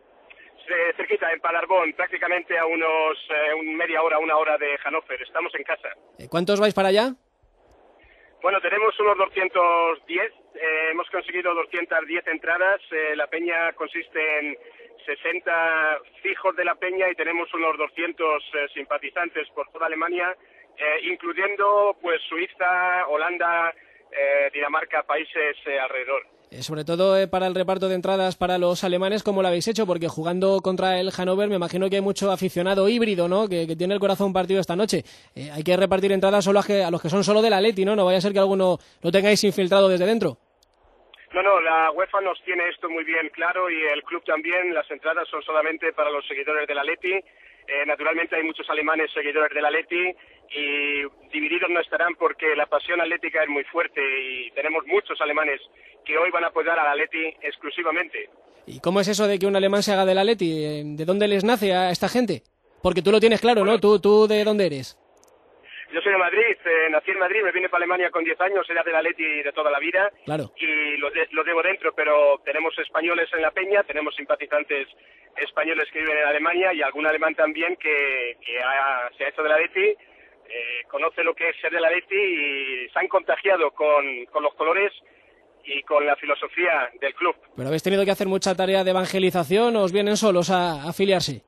Eh, cerquita, en Paderborn, prácticamente a unos eh, un media hora, una hora de Hannover. Estamos en casa. Eh, ¿Cuántos vais para allá? Bueno, tenemos unos doscientos diez, eh, hemos conseguido doscientas diez entradas. Eh, la peña consiste en sesenta fijos de la peña y tenemos unos doscientos eh, simpatizantes por toda Alemania, eh, incluyendo pues Suiza, Holanda, eh, Dinamarca, países eh, alrededor. Eh, sobre todo eh, para el reparto de entradas para los alemanes, ¿cómo lo habéis hecho? Porque jugando contra el Hannover me imagino que hay mucho aficionado híbrido, ¿no? Que, que tiene el corazón partido esta noche. Eh, hay que repartir entradas solo a, que, a los que son solo del Atleti, ¿no? No vaya a ser que alguno lo tengáis infiltrado desde dentro. No, no, la UEFA nos tiene esto muy bien claro y el club también. Las entradas son solamente para los seguidores del Atleti. Eh, naturalmente hay muchos alemanes seguidores del Atleti y divididos no estarán porque la pasión atlética es muy fuerte y tenemos muchos alemanes que hoy van a apoyar al Atleti exclusivamente. ¿Y cómo es eso de que un alemán se haga del Atleti? ¿De dónde les nace a esta gente? Porque tú lo tienes claro, ¿no? ¿Tú, tú de dónde eres? Yo soy de Madrid, eh, nací en Madrid, me vine para Alemania con diez años, era del Atleti de toda la vida. Claro. Y lo, de, lo llevo dentro, pero tenemos españoles en la peña, tenemos simpatizantes españoles que viven en Alemania y algún alemán también que, que ha, se ha hecho del Atleti, eh, conoce lo que es ser del Atleti y se han contagiado con, con los colores y con la filosofía del club. ¿Pero habéis tenido que hacer mucha tarea de evangelización o os vienen solos a, a afiliarse?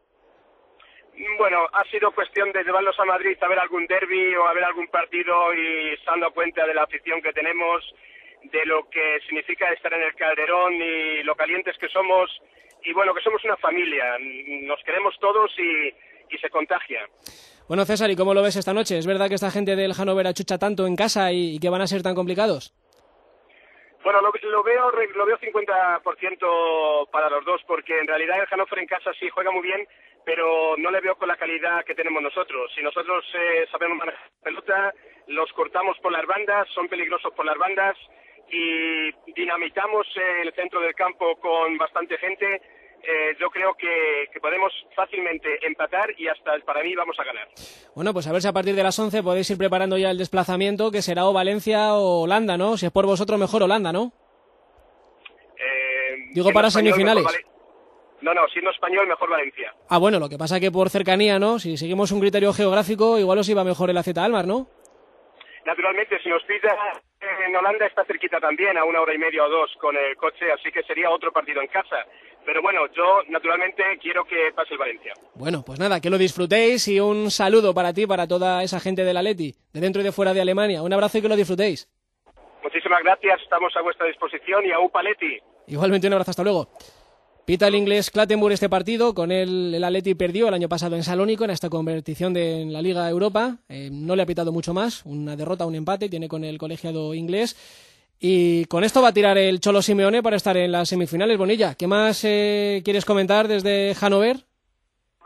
Bueno, ha sido cuestión de llevarlos a Madrid a ver algún derbi o a ver algún partido y se han dado cuenta de la afición que tenemos, de lo que significa estar en el Calderón y lo calientes que somos y bueno, que somos una familia, nos queremos todos y, y se contagia. Bueno, César, ¿y cómo lo ves esta noche? ¿Es verdad que esta gente del Hannover achucha tanto en casa y, y que van a ser tan complicados? Bueno, lo, lo veo lo veo cincuenta por ciento para los dos, porque en realidad el Hannover en casa sí juega muy bien, pero no le veo con la calidad que tenemos nosotros. Si nosotros eh, sabemos manejar la pelota, los cortamos por las bandas, son peligrosos por las bandas y dinamitamos el centro del campo con bastante gente, eh, yo creo que, que podemos fácilmente empatar y hasta para mí vamos a ganar. Bueno, pues a ver si a partir de las once podéis ir preparando ya el desplazamiento, que será o Valencia o Holanda, ¿no? Si es por vosotros, mejor Holanda, ¿no? Eh, Digo para español, semifinales. Vale... No, no, siendo español, mejor Valencia. Ah, bueno, lo que pasa que por cercanía, ¿no? Si seguimos un criterio geográfico, igual os iba mejor el A Z Alkmaar, ¿no? Naturalmente, si nos pilla en Holanda está cerquita también, a una hora y media o dos con el coche, así que sería otro partido en casa. Pero bueno, yo naturalmente quiero que pase el Valencia. Bueno, pues nada, que lo disfrutéis y un saludo para ti, para toda esa gente del Atleti, de dentro y de fuera de Alemania. Un abrazo y que lo disfrutéis. Muchísimas gracias, estamos a vuestra disposición y a UPA Atleti. Igualmente un abrazo, hasta luego. Pita el inglés Clattenburg este partido, con él el Atleti perdió el año pasado en Salónico en esta competición de en la Liga Europa, eh, no le ha pitado mucho más, una derrota, un empate, tiene con el colegiado inglés, y con esto va a tirar el Cholo Simeone para estar en las semifinales. Bonilla, ¿qué más eh, quieres comentar desde Hannover?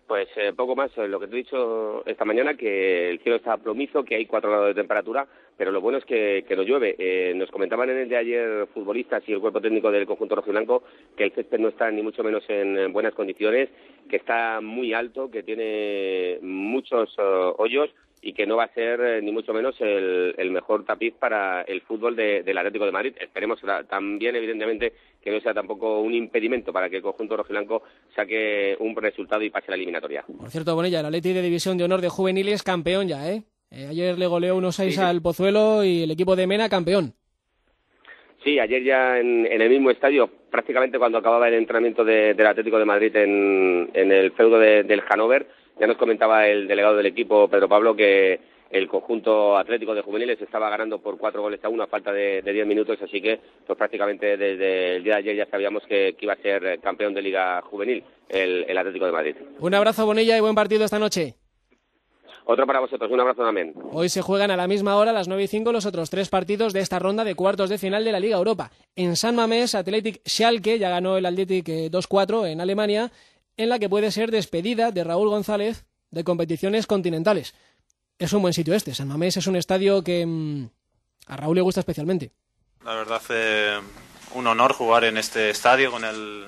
Pues eh, poco más, lo que te he dicho esta mañana, que el cielo está plomizo, que hay cuatro grados de temperatura, pero lo bueno es que, que no llueve. Eh, nos comentaban en el de ayer futbolistas y el cuerpo técnico del conjunto rojiblanco que el césped no está ni mucho menos en buenas condiciones, que está muy alto, que tiene muchos uh, hoyos y que no va a ser eh, ni mucho menos el, el mejor tapiz para el fútbol de, del Atlético de Madrid. Esperemos la, también, evidentemente, que no sea tampoco un impedimento para que el conjunto rojiblanco saque un resultado y pase a la eliminatoria. Por cierto, Bonilla, el Atleti de División de Honor de Juveniles campeón ya, ¿eh? eh ayer le goleó uno seis sí, sí. al Pozuelo y el equipo de Mena campeón. Sí, ayer ya en, en el mismo estadio, prácticamente cuando acababa el entrenamiento de, del Atlético de Madrid en, en el feudo de, del Hannover, ya nos comentaba el delegado del equipo, Pedro Pablo, que el conjunto atlético de juveniles estaba ganando por cuatro goles a uno a falta de, de diez minutos, así que pues prácticamente desde el día de ayer ya sabíamos que, que iba a ser campeón de Liga Juvenil el, el Atlético de Madrid. Un abrazo, Bonilla, y buen partido esta noche. Otro para vosotros, un abrazo también. Hoy se juegan a la misma hora, a las nueve y cinco, los otros tres partidos de esta ronda de cuartos de final de la Liga Europa. En San Mamés, Athletic Schalke, ya ganó el Athletic dos cuatro en Alemania, en la que puede ser despedida de Raúl González de competiciones continentales. Es un buen sitio este, San Mamés es un estadio que mmm, a Raúl le gusta especialmente. La verdad, eh, un honor jugar en este estadio con el,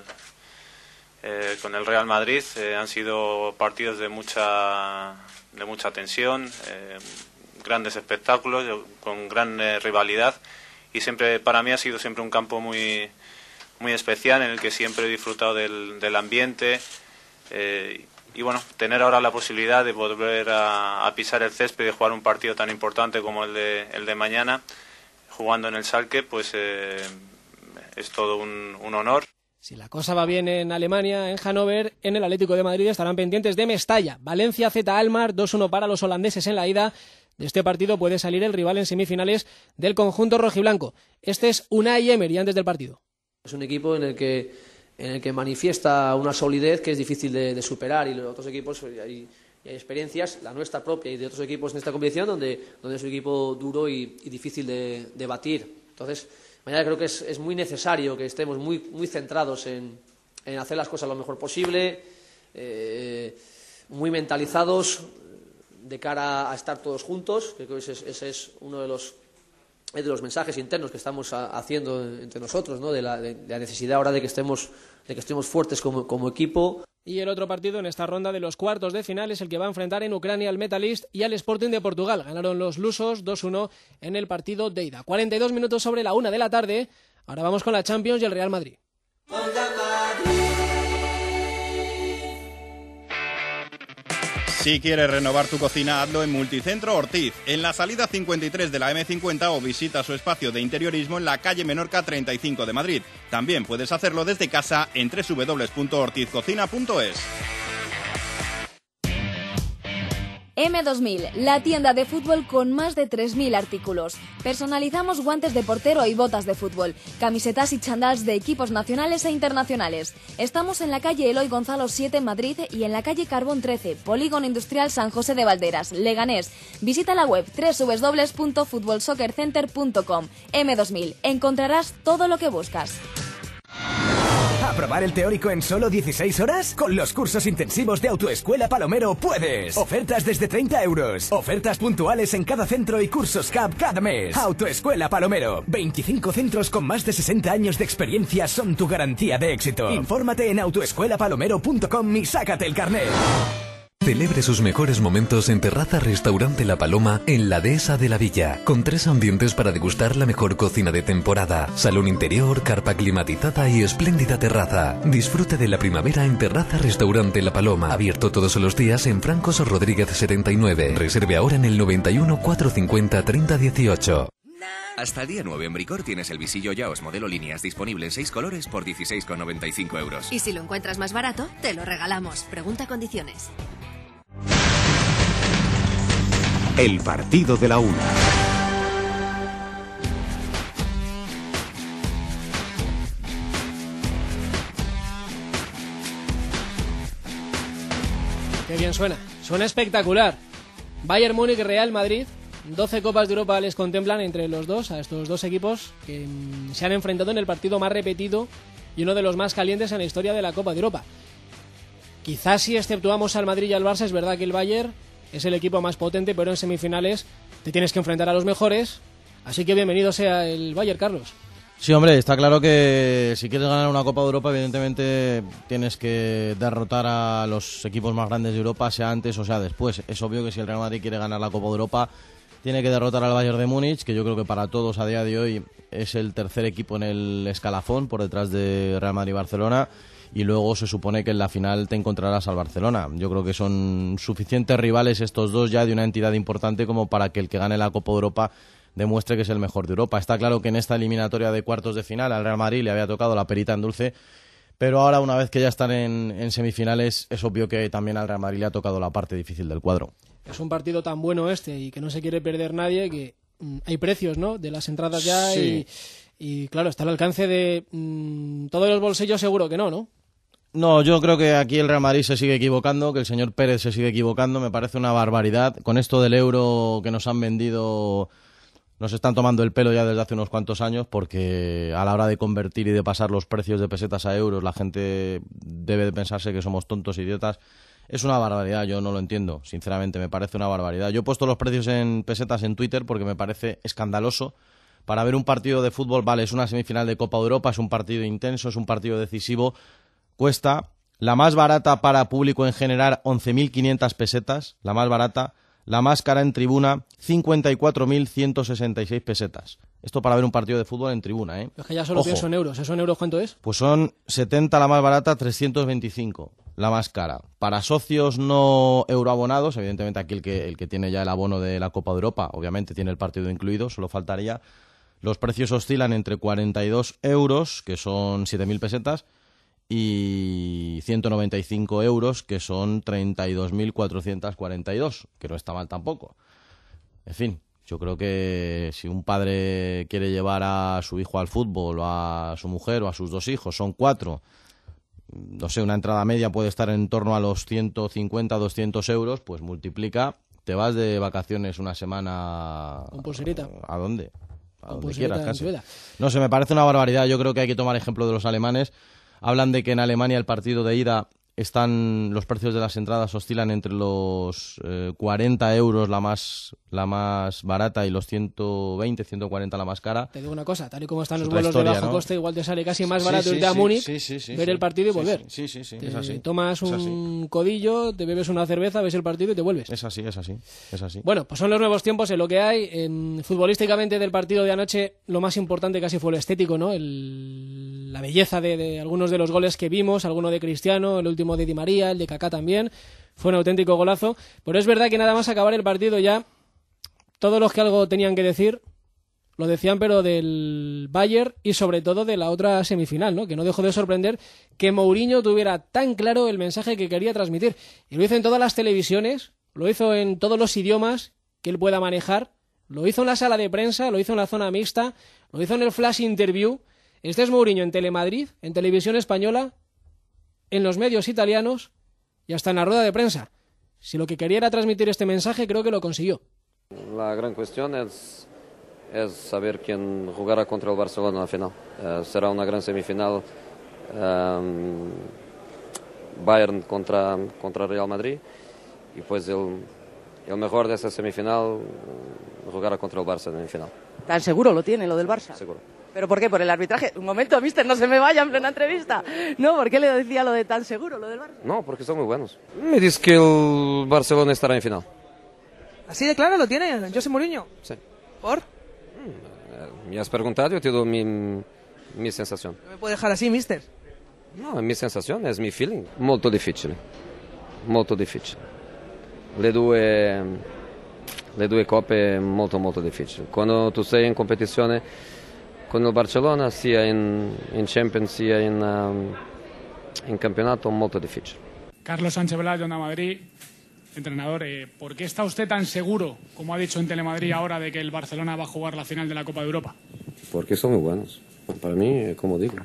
eh, con el Real Madrid. Eh, han sido partidos de mucha... de mucha tensión, eh, grandes espectáculos, con gran eh, rivalidad, y siempre para mí ha sido siempre un campo muy muy especial en el que siempre he disfrutado del, del ambiente eh, y bueno, tener ahora la posibilidad de volver a, a pisar el césped y de jugar un partido tan importante como el de, el de mañana, jugando en el Schalke, pues eh, es todo un, un honor. Si la cosa va bien en Alemania, en Hannover, en el Atlético de Madrid estarán pendientes de Mestalla. Valencia Z Almar, dos uno para los holandeses en la ida. De este partido puede salir el rival en semifinales del conjunto rojiblanco. Este es Unai Emery antes del partido. Es un equipo en el que, en el que manifiesta una solidez que es difícil de, de superar, y los otros equipos hay, hay experiencias, la nuestra propia y de otros equipos en esta competición, donde, donde es un equipo duro y, y difícil de, de batir. Entonces, mañana creo que es, es muy necesario que estemos muy, muy centrados en, en hacer las cosas lo mejor posible, eh, muy mentalizados de cara a estar todos juntos. Creo que ese es, ese es uno de los, de los mensajes internos que estamos a, haciendo entre nosotros, ¿no? de, la, de, de la necesidad ahora de que estemos, de que estemos fuertes como, como equipo. Y el otro partido en esta ronda de los cuartos de final es el que va a enfrentar en Ucrania al Metalist y al Sporting de Portugal. Ganaron los lusos dos uno en el partido de ida. cuarenta y dos minutos sobre la una de la tarde. Ahora vamos con la Champions y el Real Madrid. Si quieres renovar tu cocina, hazlo en Multicentro Ortiz, en la salida cincuenta y tres de la eme cincuenta, o visita su espacio de interiorismo en la calle Menorca treinta y cinco de Madrid. También puedes hacerlo desde casa en doble u doble u doble u punto ortiz cocina punto es. eme dos mil, la tienda de fútbol con más de tres mil artículos. Personalizamos guantes de portero y botas de fútbol, camisetas y chandals de equipos nacionales e internacionales. Estamos en la calle Eloy Gonzalo siete, Madrid, y en la calle Carbón trece, Polígono Industrial San José de Valderas, Leganés. Visita la web doble u doble u doble u punto fútbol soccer center punto com. eme dos mil, encontrarás todo lo que buscas. ¿Aprobar el teórico en solo dieciséis horas? Con los cursos intensivos de Autoescuela Palomero puedes. Ofertas desde treinta euros. Ofertas puntuales en cada centro y cursos C A P cada mes. Autoescuela Palomero. veinticinco centros con más de sesenta años de experiencia son tu garantía de éxito. Infórmate en autoescuela palomero punto com y sácate el carnet. Celebre sus mejores momentos en Terraza Restaurante La Paloma en la Dehesa de la Villa, con tres ambientes para degustar la mejor cocina de temporada: salón interior, carpa climatizada y espléndida terraza. Disfrute de la primavera en Terraza Restaurante La Paloma, abierto todos los días en Francos Rodríguez setenta y nueve. Reserve ahora en el noventa y uno, cuatrocientos cincuenta, treinta dieciocho. Hasta el día nueve en Bricor tienes el visillo Yaos modelo líneas disponible en seis colores por dieciséis con noventa y cinco euros. Y si lo encuentras más barato, te lo regalamos. Pregunta condiciones. El partido de la una. Qué bien suena. Suena espectacular. Bayern Múnich, Real Madrid. doce Copas de Europa les contemplan entre los dos, a estos dos equipos que mmm, se han enfrentado en el partido más repetido y uno de los más calientes en la historia de la Copa de Europa. quizás si exceptuamos al Madrid y al Barça, es verdad que el Bayern es el equipo más potente, pero en semifinales te tienes que enfrentar a los mejores, así que bienvenido sea el Bayern, Carlos. Sí, hombre, está claro que si quieres ganar una Copa de Europa, evidentemente tienes que derrotar a los equipos más grandes de Europa, sea antes o sea después. Es obvio que si el Real Madrid quiere ganar la Copa de Europa, tiene que derrotar al Bayern de Múnich, que yo creo que para todos a día de hoy es el tercer equipo en el escalafón, por detrás de Real Madrid y Barcelona, y luego se supone que en la final te encontrarás al Barcelona. Yo creo que son suficientes rivales estos dos ya de una entidad importante como para que el que gane la Copa de Europa demuestre que es el mejor de Europa. Está claro que en esta eliminatoria de cuartos de final al Real Madrid le había tocado la perita en dulce, pero ahora, una vez que ya están en, en semifinales, es obvio que también al Real Madrid le ha tocado la parte difícil del cuadro. Es un partido tan bueno este y que no se quiere perder nadie, que mm, hay precios, ¿no?, de las entradas ya. Sí. y, y claro, está al alcance de mm, todos los bolsillos, seguro que no, ¿no? No, yo creo que aquí el Real Madrid se sigue equivocando, que el señor Pérez se sigue equivocando, me parece una barbaridad. Con esto del euro que nos han vendido, nos están tomando el pelo ya desde hace unos cuantos años, porque a la hora de convertir y de pasar los precios de pesetas a euros, la gente debe de pensarse que somos tontos, idiotas. Es una barbaridad, yo no lo entiendo, sinceramente, me parece una barbaridad. Yo he puesto los precios en pesetas en Twitter porque me parece escandaloso. Para ver un partido de fútbol, vale, es una semifinal de Copa de Europa, es un partido intenso, es un partido decisivo, cuesta la más barata para público en general once mil quinientas pesetas, la más barata, la más cara en tribuna cincuenta y cuatro mil ciento sesenta y seis pesetas. Esto para ver un partido de fútbol en tribuna, ¿eh? Es que ya solo Ojo. pienso en euros. ¿Eso en euros cuánto es? Pues son setenta la más barata, trescientos veinticinco la más cara. Para socios no euroabonados, evidentemente aquí el que, el que tiene ya el abono de la Copa de Europa, obviamente tiene el partido incluido, solo faltaría. Los precios oscilan entre cuarenta y dos euros, que son siete mil pesetas, y ciento noventa y cinco euros, que son treinta y dos mil cuatrocientos cuarenta y dos, que no está mal tampoco. En fin, yo creo que si un padre quiere llevar a su hijo al fútbol, o a su mujer, o a sus dos hijos, son cuatro, no sé, una entrada media puede estar en torno a los ciento cincuenta, doscientos euros, pues multiplica, te vas de vacaciones una semana... Con pulserita. ¿A dónde? A Con donde pulserita quieras, en casi. Sueda. No sé, me parece una barbaridad. Yo creo que hay que tomar ejemplo de los alemanes. Hablan de que en Alemania el partido de ida están, los precios de las entradas oscilan entre los eh, cuarenta euros la más la más barata y los ciento veinte, ciento cuarenta la más cara. Te digo una cosa, tal y como están Es los otra vuelos historia, de bajo ¿no? coste, igual te sale casi más Sí, barato sí, irte a sí, Múnich, sí, sí, sí, ver sí. el partido y Sí, volver. sí, sí, sí, Te es así. tomas Es un codillo, te bebes una cerveza, ves el partido y te vuelves. Es así, es así, es así. Bueno, pues son los nuevos tiempos en lo que hay. En, futbolísticamente del partido de anoche, lo más importante casi fue lo estético, ¿no? El, la belleza de, de algunos de los goles que vimos, alguno de Cristiano, el último de Di María, el de Kaká también. Fue un auténtico golazo. Pero es verdad que nada más acabar el partido ya, todos los que algo tenían que decir lo decían, pero del Bayern y sobre todo de la otra semifinal, ¿no? Que no dejó de sorprender que Mourinho tuviera tan claro el mensaje que quería transmitir. Y lo hizo en todas las televisiones, lo hizo en todos los idiomas que él pueda manejar, lo hizo en la sala de prensa, lo hizo en la zona mixta, lo hizo en el flash interview. Este es Mourinho en Telemadrid, en Televisión Española, en los medios italianos y hasta en la rueda de prensa. Si lo que quería era transmitir este mensaje, creo que lo consiguió. La gran cuestión es, es saber quién jugará contra el Barcelona en la final. Uh, será una gran semifinal. Um, Bayern contra, contra Real Madrid. Y pues el, el mejor de esa semifinal jugará contra el Barça en la final. ¿Tan seguro lo tiene, lo del Barça? Seguro. ¿Pero por qué? ¿Por el arbitraje? Un momento, mister, no se me vaya en plena entrevista. No, ¿por qué le decía lo de tan seguro, lo del Barça? No, porque son muy buenos. Me dice que el Barcelona estará en final. ¿Así de claro lo tiene José Mourinho? Sí. ¿Por? Me has preguntado, yo te doy mi, mi sensación. ¿No me puede dejar así, mister? No, mi sensación es mi feeling. Molto difficile. Molto difficile. Le due, le due coppe molto molto difficili. Quando tu sei in competizione con il Barcellona, sia in, in Champions, sia in, um, in campionato, molto difficile. Carlos Sánchez Velasco, Onda Madrid, entrenador, eh, ¿por qué está usted tan seguro, como ha dicho en Telemadrid ahora, de que el Barcelona va a jugar la final de la Copa de Europa? Porque son muy buenos. Para mí, como digo,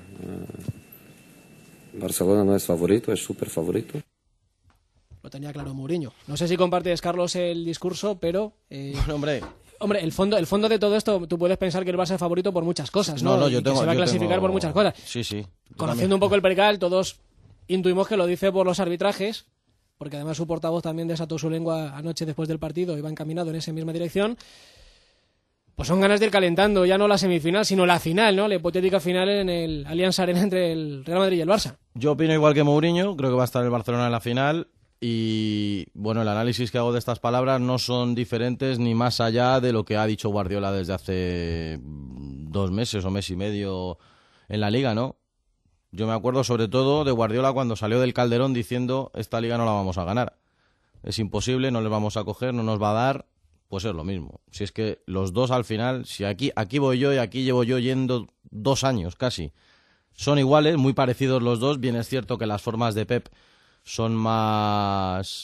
eh, Barcelona no es favorito, es súper favorito. Lo tenía claro Mourinho. No sé si compartes, Carlos, el discurso, pero... Eh, bueno, hombre... Hombre, el fondo, el fondo de todo esto, tú puedes pensar que el Barça es favorito por muchas cosas, ¿no? No, no, yo y tengo, que se va a yo clasificar tengo... por muchas cosas. Sí, sí. Conociendo un poco el percal, todos intuimos que lo dice por los arbitrajes, porque además su portavoz también desató su lengua anoche después del partido y va encaminado en esa misma dirección. Pues son ganas de ir calentando, ya no la semifinal, sino la final, ¿no? La hipotética final en el Allianz Arena entre el Real Madrid y el Barça. Yo opino igual que Mourinho, creo que va a estar el Barcelona en la final y, bueno, el análisis que hago de estas palabras no son diferentes ni más allá de lo que ha dicho Guardiola desde hace dos meses o mes y medio en la Liga, ¿no? Yo me acuerdo sobre todo de Guardiola cuando salió del Calderón diciendo esta Liga no la vamos a ganar. Es imposible, no les vamos a coger, no nos va a dar. Pues es lo mismo. Si es que los dos al final, si aquí, aquí voy yo y aquí llevo yo yendo dos años casi, son iguales, muy parecidos los dos. Bien es cierto que las formas de Pep son más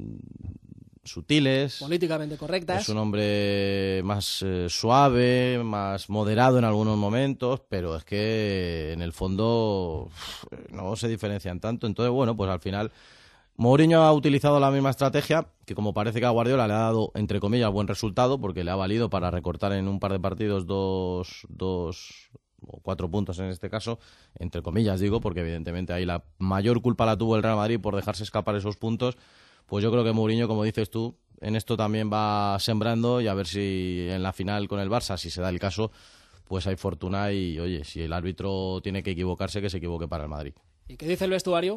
sutiles. Políticamente correctas. Es un hombre más eh, suave, más moderado en algunos momentos, pero es que en el fondo no se diferencian tanto. Entonces, bueno, pues al final Mourinho ha utilizado la misma estrategia, que como parece que a Guardiola le ha dado, entre comillas, buen resultado, porque le ha valido para recortar en un par de partidos dos, dos o cuatro puntos en este caso, entre comillas digo, porque evidentemente ahí la mayor culpa la tuvo el Real Madrid por dejarse escapar esos puntos. Pues yo creo que Mourinho, como dices tú, en esto también va sembrando y a ver si en la final con el Barça, si se da el caso, pues hay fortuna y, oye, si el árbitro tiene que equivocarse, que se equivoque para el Madrid. ¿Y qué dice el vestuario?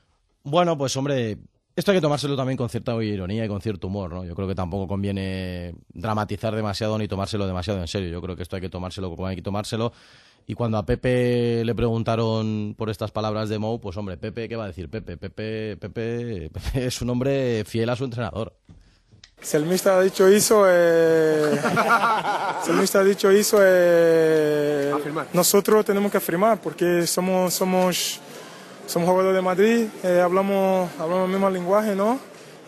Bueno, pues hombre, esto hay que tomárselo también con cierta ironía y con cierto humor, ¿no? Yo creo que tampoco conviene dramatizar demasiado ni tomárselo demasiado en serio. Yo creo que esto hay que tomárselo como hay que tomárselo. Y cuando a Pepe le preguntaron por estas palabras de Mou, pues hombre, Pepe, ¿qué va a decir? Pepe, Pepe, Pepe, Pepe es un hombre fiel a su entrenador. Si el mister ha dicho eso, eh... si el mister ha dicho eso, eh... nosotros tenemos que afirmar porque somos somos somos jugadores de Madrid, eh, hablamos hablamos el mismo lenguaje, ¿no?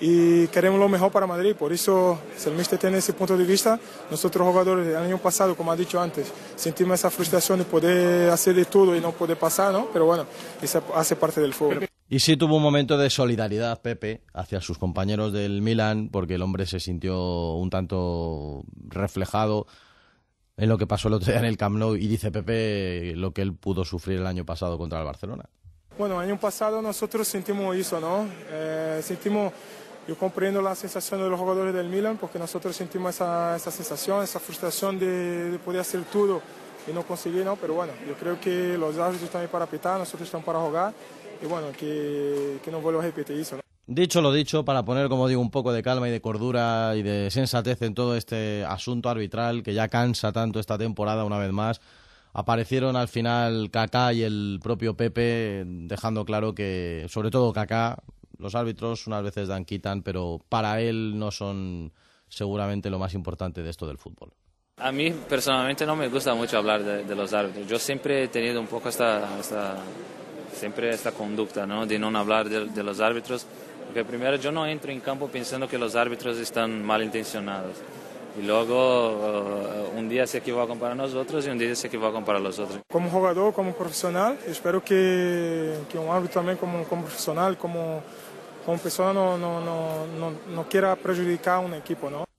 Y queremos lo mejor para Madrid. Por eso, si el míster tiene ese punto de vista, nosotros jugadores del año pasado, como ha dicho antes, sentimos esa frustración de poder hacer de todo y no poder pasar, ¿no? Pero bueno, eso hace parte del fútbol. Y sí tuvo un momento de solidaridad Pepe hacia sus compañeros del Milan, porque el hombre se sintió un tanto reflejado en lo que pasó el otro día en el Camp Nou, y dice Pepe lo que él pudo sufrir el año pasado contra el Barcelona. Bueno, el año pasado nosotros sentimos eso, ¿no? Eh, sentimos... Yo comprendo la sensación de los jugadores del Milan porque nosotros sentimos esa, esa sensación, esa frustración de, de poder hacer todo y no conseguir, ¿no? Pero bueno, yo creo que los árbitros están ahí para pitar, nosotros estamos para jugar y bueno, que, que no vuelva a repetir eso, ¿no? Dicho lo dicho, para poner, como digo, un poco de calma y de cordura y de sensatez en todo este asunto arbitral que ya cansa tanto esta temporada una vez más, aparecieron al final Kaká y el propio Pepe dejando claro que, sobre todo Kaká, los árbitros unas veces dan, quitan, pero para él no son seguramente lo más importante de esto del fútbol. A mí personalmente no me gusta mucho hablar de, de los árbitros. Yo siempre he tenido un poco esta, esta, siempre esta conducta, ¿no? De no hablar de, de los árbitros, porque primero yo no entro en campo pensando que los árbitros están malintencionados. Y luego uh, un día se equivocan para nosotros y un día se equivocan para los otros. Como jugador, como profesional, espero que, que un árbitro también como, como profesional, como, como persona no, no, no, no, no quiera perjudicar a un equipo, ¿no?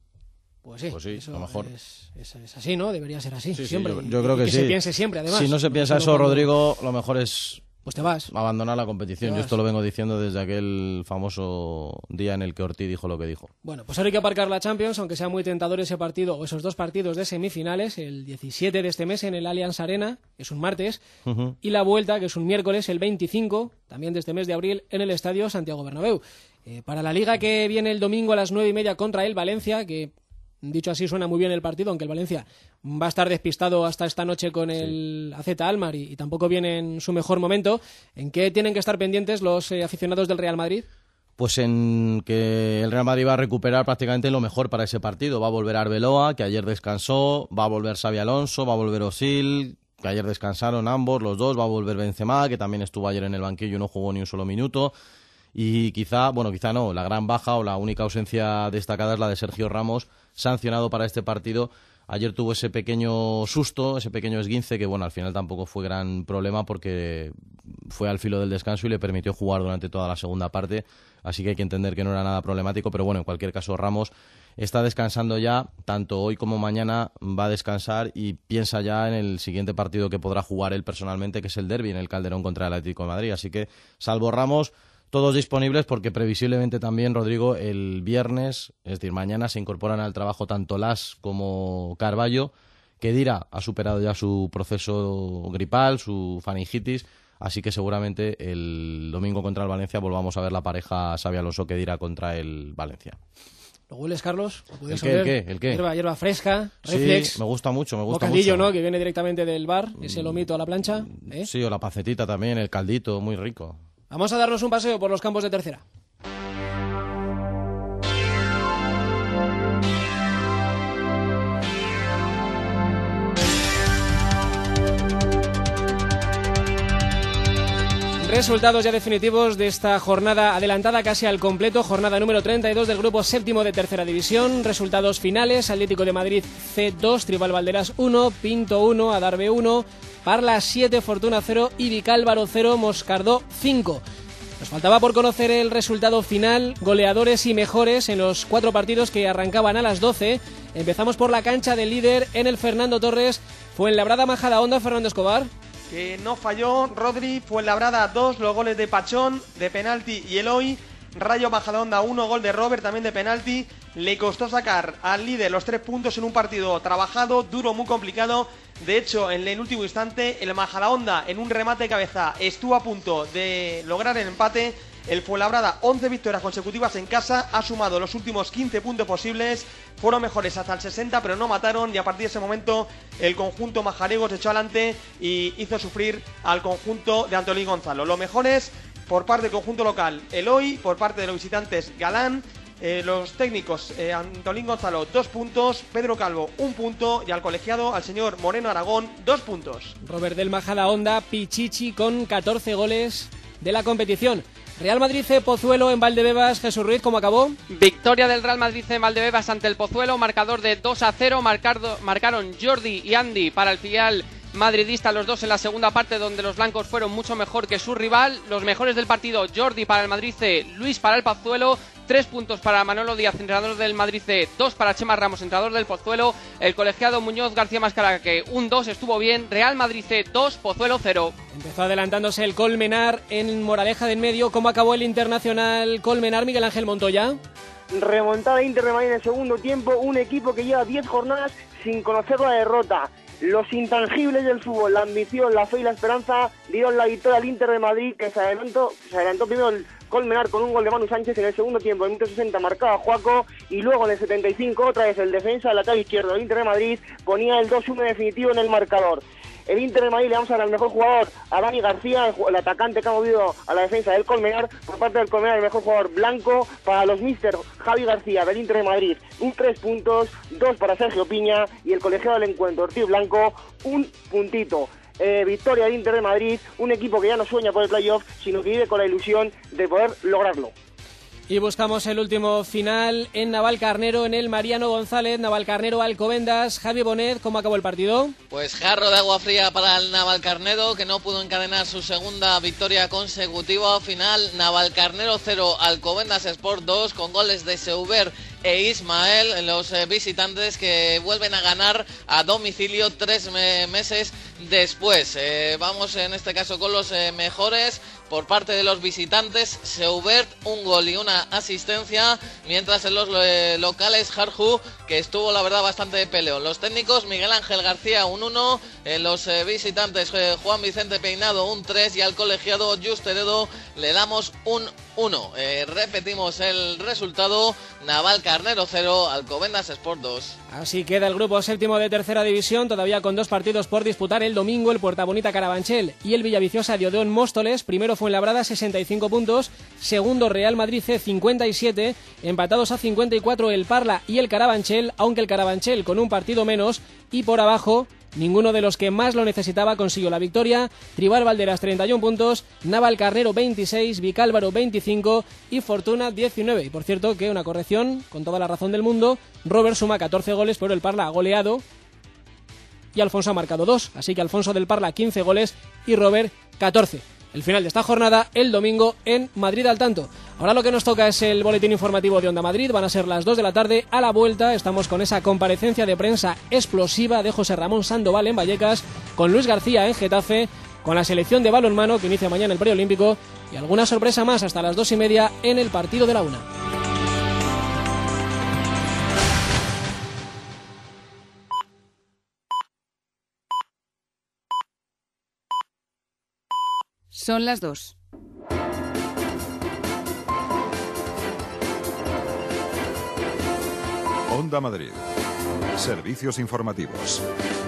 Pues sí, pues sí, eso a lo mejor. Es, es, es así, ¿no? Debería ser así, sí, siempre. Sí, yo, yo creo que, que sí. se piense siempre, además. Si no se piensa no eso, como... Rodrigo, lo mejor es... Pues te vas. Abandonar la competición. Yo esto lo vengo diciendo desde aquel famoso día en el que Ortiz dijo lo que dijo. Bueno, pues ahora hay que aparcar la Champions, aunque sea muy tentador ese partido, o esos dos partidos de semifinales, el diecisiete de este mes en el Allianz Arena, que es un martes, uh-huh. y la vuelta, que es un miércoles, el veinticinco, también de este mes de abril, en el Estadio Santiago Bernabéu. Eh, para la Liga, que viene el domingo a las nueve y media contra el Valencia, que... Dicho así, suena muy bien el partido, aunque el Valencia va a estar despistado hasta esta noche con el sí. A Z Almar y, y tampoco viene en su mejor momento. ¿En qué tienen que estar pendientes los eh, aficionados del Real Madrid? Pues en que el Real Madrid va a recuperar prácticamente lo mejor para ese partido. Va a volver Arbeloa, que ayer descansó, va a volver Xabi Alonso, va a volver Özil, que ayer descansaron ambos, los dos, va a volver Benzema, que también estuvo ayer en el banquillo y no jugó ni un solo minuto. Y quizá, bueno, quizá no, la gran baja o la única ausencia destacada es la de Sergio Ramos, sancionado para este partido, Ayer tuvo ese pequeño susto, ese pequeño esguince que, bueno, al final tampoco fue gran problema porque fue al filo del descanso y le permitió jugar durante toda la segunda parte, así que hay que entender que no era nada problemático, pero bueno, en cualquier caso Ramos está descansando ya, tanto hoy como mañana va a descansar y piensa ya en el siguiente partido que podrá jugar él personalmente, que es el derbi en el Calderón contra el Atlético de Madrid, así que salvo Ramos, todos disponibles porque previsiblemente también, Rodrigo, el viernes, es decir, mañana se incorporan al trabajo tanto Las como Carballo. Khedira ha superado ya su proceso gripal, su faringitis, así que seguramente el domingo contra el Valencia volvamos a ver la pareja Xabi Alonso-Khedira contra el Valencia. ¿Lo hueles, Carlos? ¿Lo ¿El qué, el qué? ¿El qué? Hierba, hierba fresca, reflex. Sí, me gusta mucho, me gusta bocadillo, mucho. ¿no? Que viene directamente del bar, ese lomito a la plancha. ¿eh? Sí, o la pacetita también, el caldito, muy rico. Vamos a darnos un paseo por los campos de tercera. Resultados ya definitivos de esta jornada adelantada casi al completo, jornada número treinta y dos del grupo séptimo de tercera división. Resultados finales: Atlético de Madrid C dos, Tribal Valderas uno, Pinto uno, Adarve uno, Parla siete, Fortuna cero y Vicálvaro cero, Moscardó cinco. Nos faltaba por conocer el resultado final, goleadores y mejores en los cuatro partidos que arrancaban a las doce. Empezamos por la cancha del líder en el Fernando Torres. Fuenlabrada Majadahonda, Fernando Escobar. Que no falló, Rodri. Fuenlabrada dos, los goles de Pachón, de penalti, y Eloy. Rayo Majadahonda uno, gol de Robert, también de penalti. Le costó sacar al líder los tres puntos en un partido trabajado, duro, muy complicado. De hecho, en el último instante, el Majadahonda, en un remate de cabeza, estuvo a punto de lograr el empate. El Fuenlabrada, once victorias consecutivas en casa, ha sumado los últimos quince puntos posibles. Fueron mejores hasta el sesenta, pero no mataron, y a partir de ese momento el conjunto majarego se echó adelante y hizo sufrir al conjunto de Antolín Gonzalo. Los mejores por parte del conjunto local, Eloy; por parte de los visitantes, Galán. Eh, los técnicos, eh, Antolín Gonzalo, dos puntos, Pedro Calvo, un punto, y al colegiado, al señor Moreno Aragón, dos puntos. Robert del Majadahonda, Pichichi con catorce goles de la competición. Real Madrid C, Pozuelo en Valdebebas. Jesús Ruiz, ¿cómo acabó? Victoria del Real Madrid en Valdebebas ante el Pozuelo, marcador de dos a cero, marcado, marcaron Jordi y Andy para el filial madridista, los dos en la segunda parte, donde los blancos fueron mucho mejor que su rival. Los mejores del partido: Jordi para el Madrid C, Luis para el Pozuelo. Tres puntos para Manolo Díaz, entrenador del Madrid C, dos para Chema Ramos, entrenador del Pozuelo. El colegiado Muñoz García Mascaraque, un dos, estuvo bien. Real Madrid C dos, Pozuelo cero. Empezó adelantándose el Colmenar en Moraleja del Medio. ¿Cómo acabó el Internacional Colmenar, Miguel Ángel Montoya? Remontada Inter de Madrid en el segundo tiempo, un equipo que lleva diez jornadas sin conocer la derrota. Los intangibles del fútbol, la ambición, la fe y la esperanza dieron la victoria al Inter de Madrid, que se adelantó, se adelantó primero el Colmenar con un gol de Manu Sánchez en el segundo tiempo. En el minuto sesenta marcaba Juaco, y luego en el setenta y cinco otra vez el defensa del lateral izquierdo del Inter de Madrid ponía el dos uno definitivo en el marcador. El Inter de Madrid le vamos a dar al mejor jugador a Dani García, el atacante que ha movido a la defensa del Colmenar. Por parte del Colmenar, el mejor jugador blanco para los míster Javi García del Inter de Madrid, un tres puntos, dos para Sergio Piña, y el colegiado del encuentro, Ortiz Blanco, un puntito. Eh, victoria del Inter de Madrid, un equipo que ya no sueña por el playoff, sino que vive con la ilusión de poder lograrlo. Y buscamos el último final en Navalcarnero, en el Mariano González. Navalcarnero Alcobendas. Javi Bonet, ¿cómo acabó el partido? Pues jarro de agua fría para el Navalcarnero, que no pudo encadenar su segunda victoria consecutiva. Final, Navalcarnero cero, Alcobendas Sport dos, con goles de Seuber e Ismael, los eh, visitantes que vuelven a ganar a domicilio tres me meses después. Eh, vamos en este caso con los eh, mejores. Por parte de los visitantes, Seubert, un gol y una asistencia, mientras en los eh, locales, Jarju, que estuvo la verdad bastante peleón. Los técnicos, Miguel Ángel García, un uno, en los eh, visitantes, eh, Juan Vicente Peinado, un tres, y al colegiado Justeredo le damos un uno. Eh, repetimos el resultado: Navalcarnero cero, Alcobendas Sport dos. Así queda el grupo séptimo de tercera división, todavía con dos partidos por disputar. El domingo, el Puerta Bonita Carabanchel y el Villaviciosa de Odeón Móstoles. Primero Fuenlabrada, sesenta y cinco puntos. Segundo, Real Madrid C, cincuenta y siete. Empatados a cincuenta y cuatro el Parla y el Carabanchel, aunque el Carabanchel con un partido menos. Y por abajo, ninguno de los que más lo necesitaba consiguió la victoria. Tribal Valderas treinta y uno puntos, Navalcarnero veintiséis, Vicálvaro veinticinco y Fortuna diecinueve. Y por cierto que una corrección, con toda la razón del mundo, Robert suma catorce goles, pero el Parla ha goleado y Alfonso ha marcado dos, así que Alfonso del Parla quince goles y Robert catorce. El final de esta jornada el domingo en Madrid al tanto. Ahora lo que nos toca es el boletín informativo de Onda Madrid. Van a ser las dos de la tarde. A la vuelta estamos con esa comparecencia de prensa explosiva de José Ramón Sandoval en Vallecas, con Luis García en Getafe, con la selección de balonmano que inicia mañana el preolímpico y alguna sorpresa más hasta las dos y media en el partido de la una. Son las dos. Onda Madrid. Servicios informativos.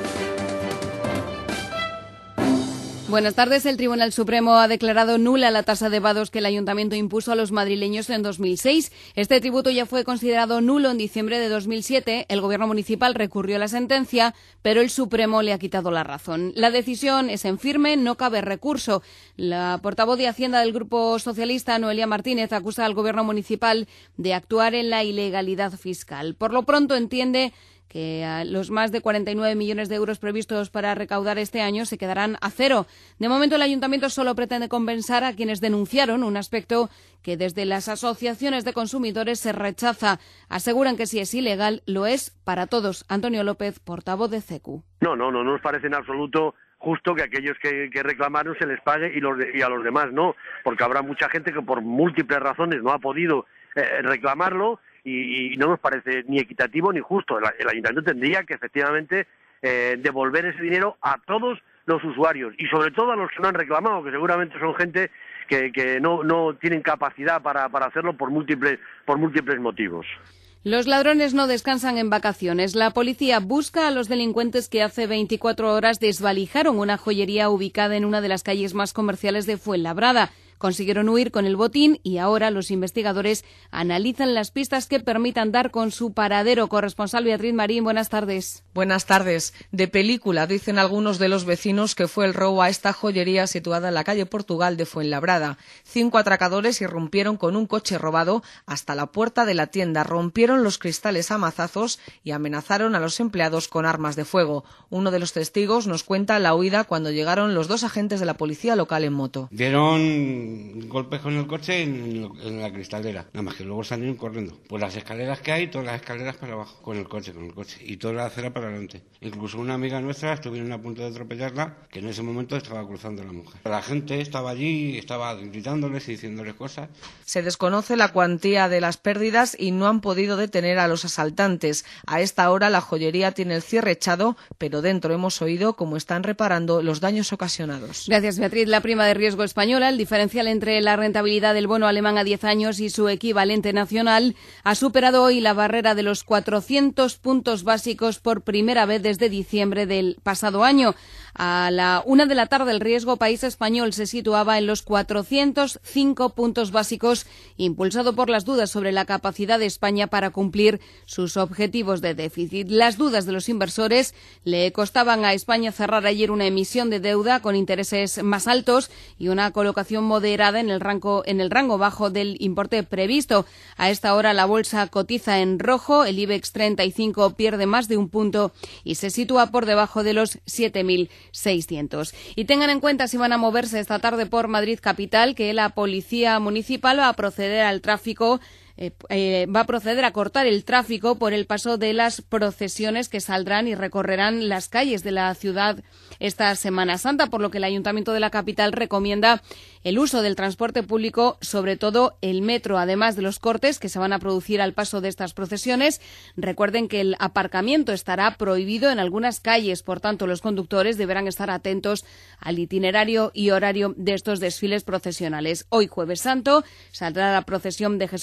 Buenas tardes. El Tribunal Supremo ha declarado nula la tasa de vados que el Ayuntamiento impuso a los madrileños en dos mil seis. Este tributo ya fue considerado nulo en diciembre de dos mil siete. El Gobierno municipal recurrió a la sentencia, pero el Supremo le ha quitado la razón. La decisión es en firme, no cabe recurso. La portavoz de Hacienda del Grupo Socialista, Noelia Martínez, acusa al Gobierno municipal de actuar en la ilegalidad fiscal. Por lo pronto entiende que los más de cuarenta y nueve millones de euros previstos para recaudar este año se quedarán a cero. De momento, el Ayuntamiento solo pretende compensar a quienes denunciaron, un aspecto que desde las asociaciones de consumidores se rechaza. Aseguran que si es ilegal, lo es para todos. Antonio López, portavoz de C E C U. No, no, no nos parece en absoluto justo que aquellos que, que reclamaron se les pague y, los de, y a los demás no, porque habrá mucha gente que por múltiples razones no ha podido eh, reclamarlo. Y, y no nos parece ni equitativo ni justo. El, el Ayuntamiento tendría que efectivamente eh, devolver ese dinero a todos los usuarios y sobre todo a los que no han reclamado, que seguramente son gente que, que no, no tienen capacidad para, para hacerlo por múltiples, por múltiples motivos. Los ladrones no descansan en vacaciones. La policía busca a los delincuentes que hace veinticuatro horas desvalijaron una joyería ubicada en una de las calles más comerciales de Fuenlabrada. Consiguieron huir con el botín y ahora los investigadores analizan las pistas que permitan dar con su paradero. Corresponsal Beatriz Marín, buenas tardes. Buenas tardes. De película, dicen algunos de los vecinos que fue el robo a esta joyería situada en la calle Portugal de Fuenlabrada. Cinco atracadores irrumpieron con un coche robado hasta la puerta de la tienda, rompieron los cristales a mazazos y amenazaron a los empleados con armas de fuego. Uno de los testigos nos cuenta la huida cuando llegaron los dos agentes de la policía local en moto. Dieron golpes con el coche en, en la cristalera, nada más que luego salieron corriendo por las escaleras que hay, todas las escaleras para abajo, con el coche, con el coche y toda la acera para adelante. Incluso una amiga nuestra estuvieron a punto de atropellarla, que en ese momento estaba cruzando la mujer. La gente estaba allí, estaba gritándoles y diciéndoles cosas. Se desconoce la cuantía de las pérdidas y no han podido detener a los asaltantes. A esta hora la joyería tiene el cierre echado, pero dentro hemos oído cómo están reparando los daños ocasionados. Gracias, Beatriz. La prima de riesgo española, el diferencial entre la rentabilidad del bono alemán a diez años y su equivalente nacional, ha superado hoy la barrera de los cuatrocientos puntos básicos por primera vez desde diciembre del pasado año. A la una de la tarde, el riesgo país español se situaba en los cuatrocientos cinco puntos básicos, impulsado por las dudas sobre la capacidad de España para cumplir sus objetivos de déficit. Las dudas de los inversores le costaban a España cerrar ayer una emisión de deuda con intereses más altos y una colocación moderada en el rango, en el rango bajo del importe previsto. A esta hora la bolsa cotiza en rojo, el IBEX treinta y cinco pierde más de un punto y se sitúa por debajo de los siete mil seiscientos. Y tengan en cuenta, si van a moverse esta tarde por Madrid capital, que la policía municipal va a proceder al tráfico Eh, eh, va a proceder a cortar el tráfico por el paso de las procesiones que saldrán y recorrerán las calles de la ciudad esta Semana Santa, por lo que el Ayuntamiento de la capital recomienda el uso del transporte público, sobre todo el metro, además de los cortes que se van a producir al paso de estas procesiones. Recuerden que el aparcamiento estará prohibido en algunas calles, por tanto los conductores deberán estar atentos al itinerario y horario de estos desfiles procesionales. Hoy, Jueves Santo, saldrá la procesión de Jesús el Pobre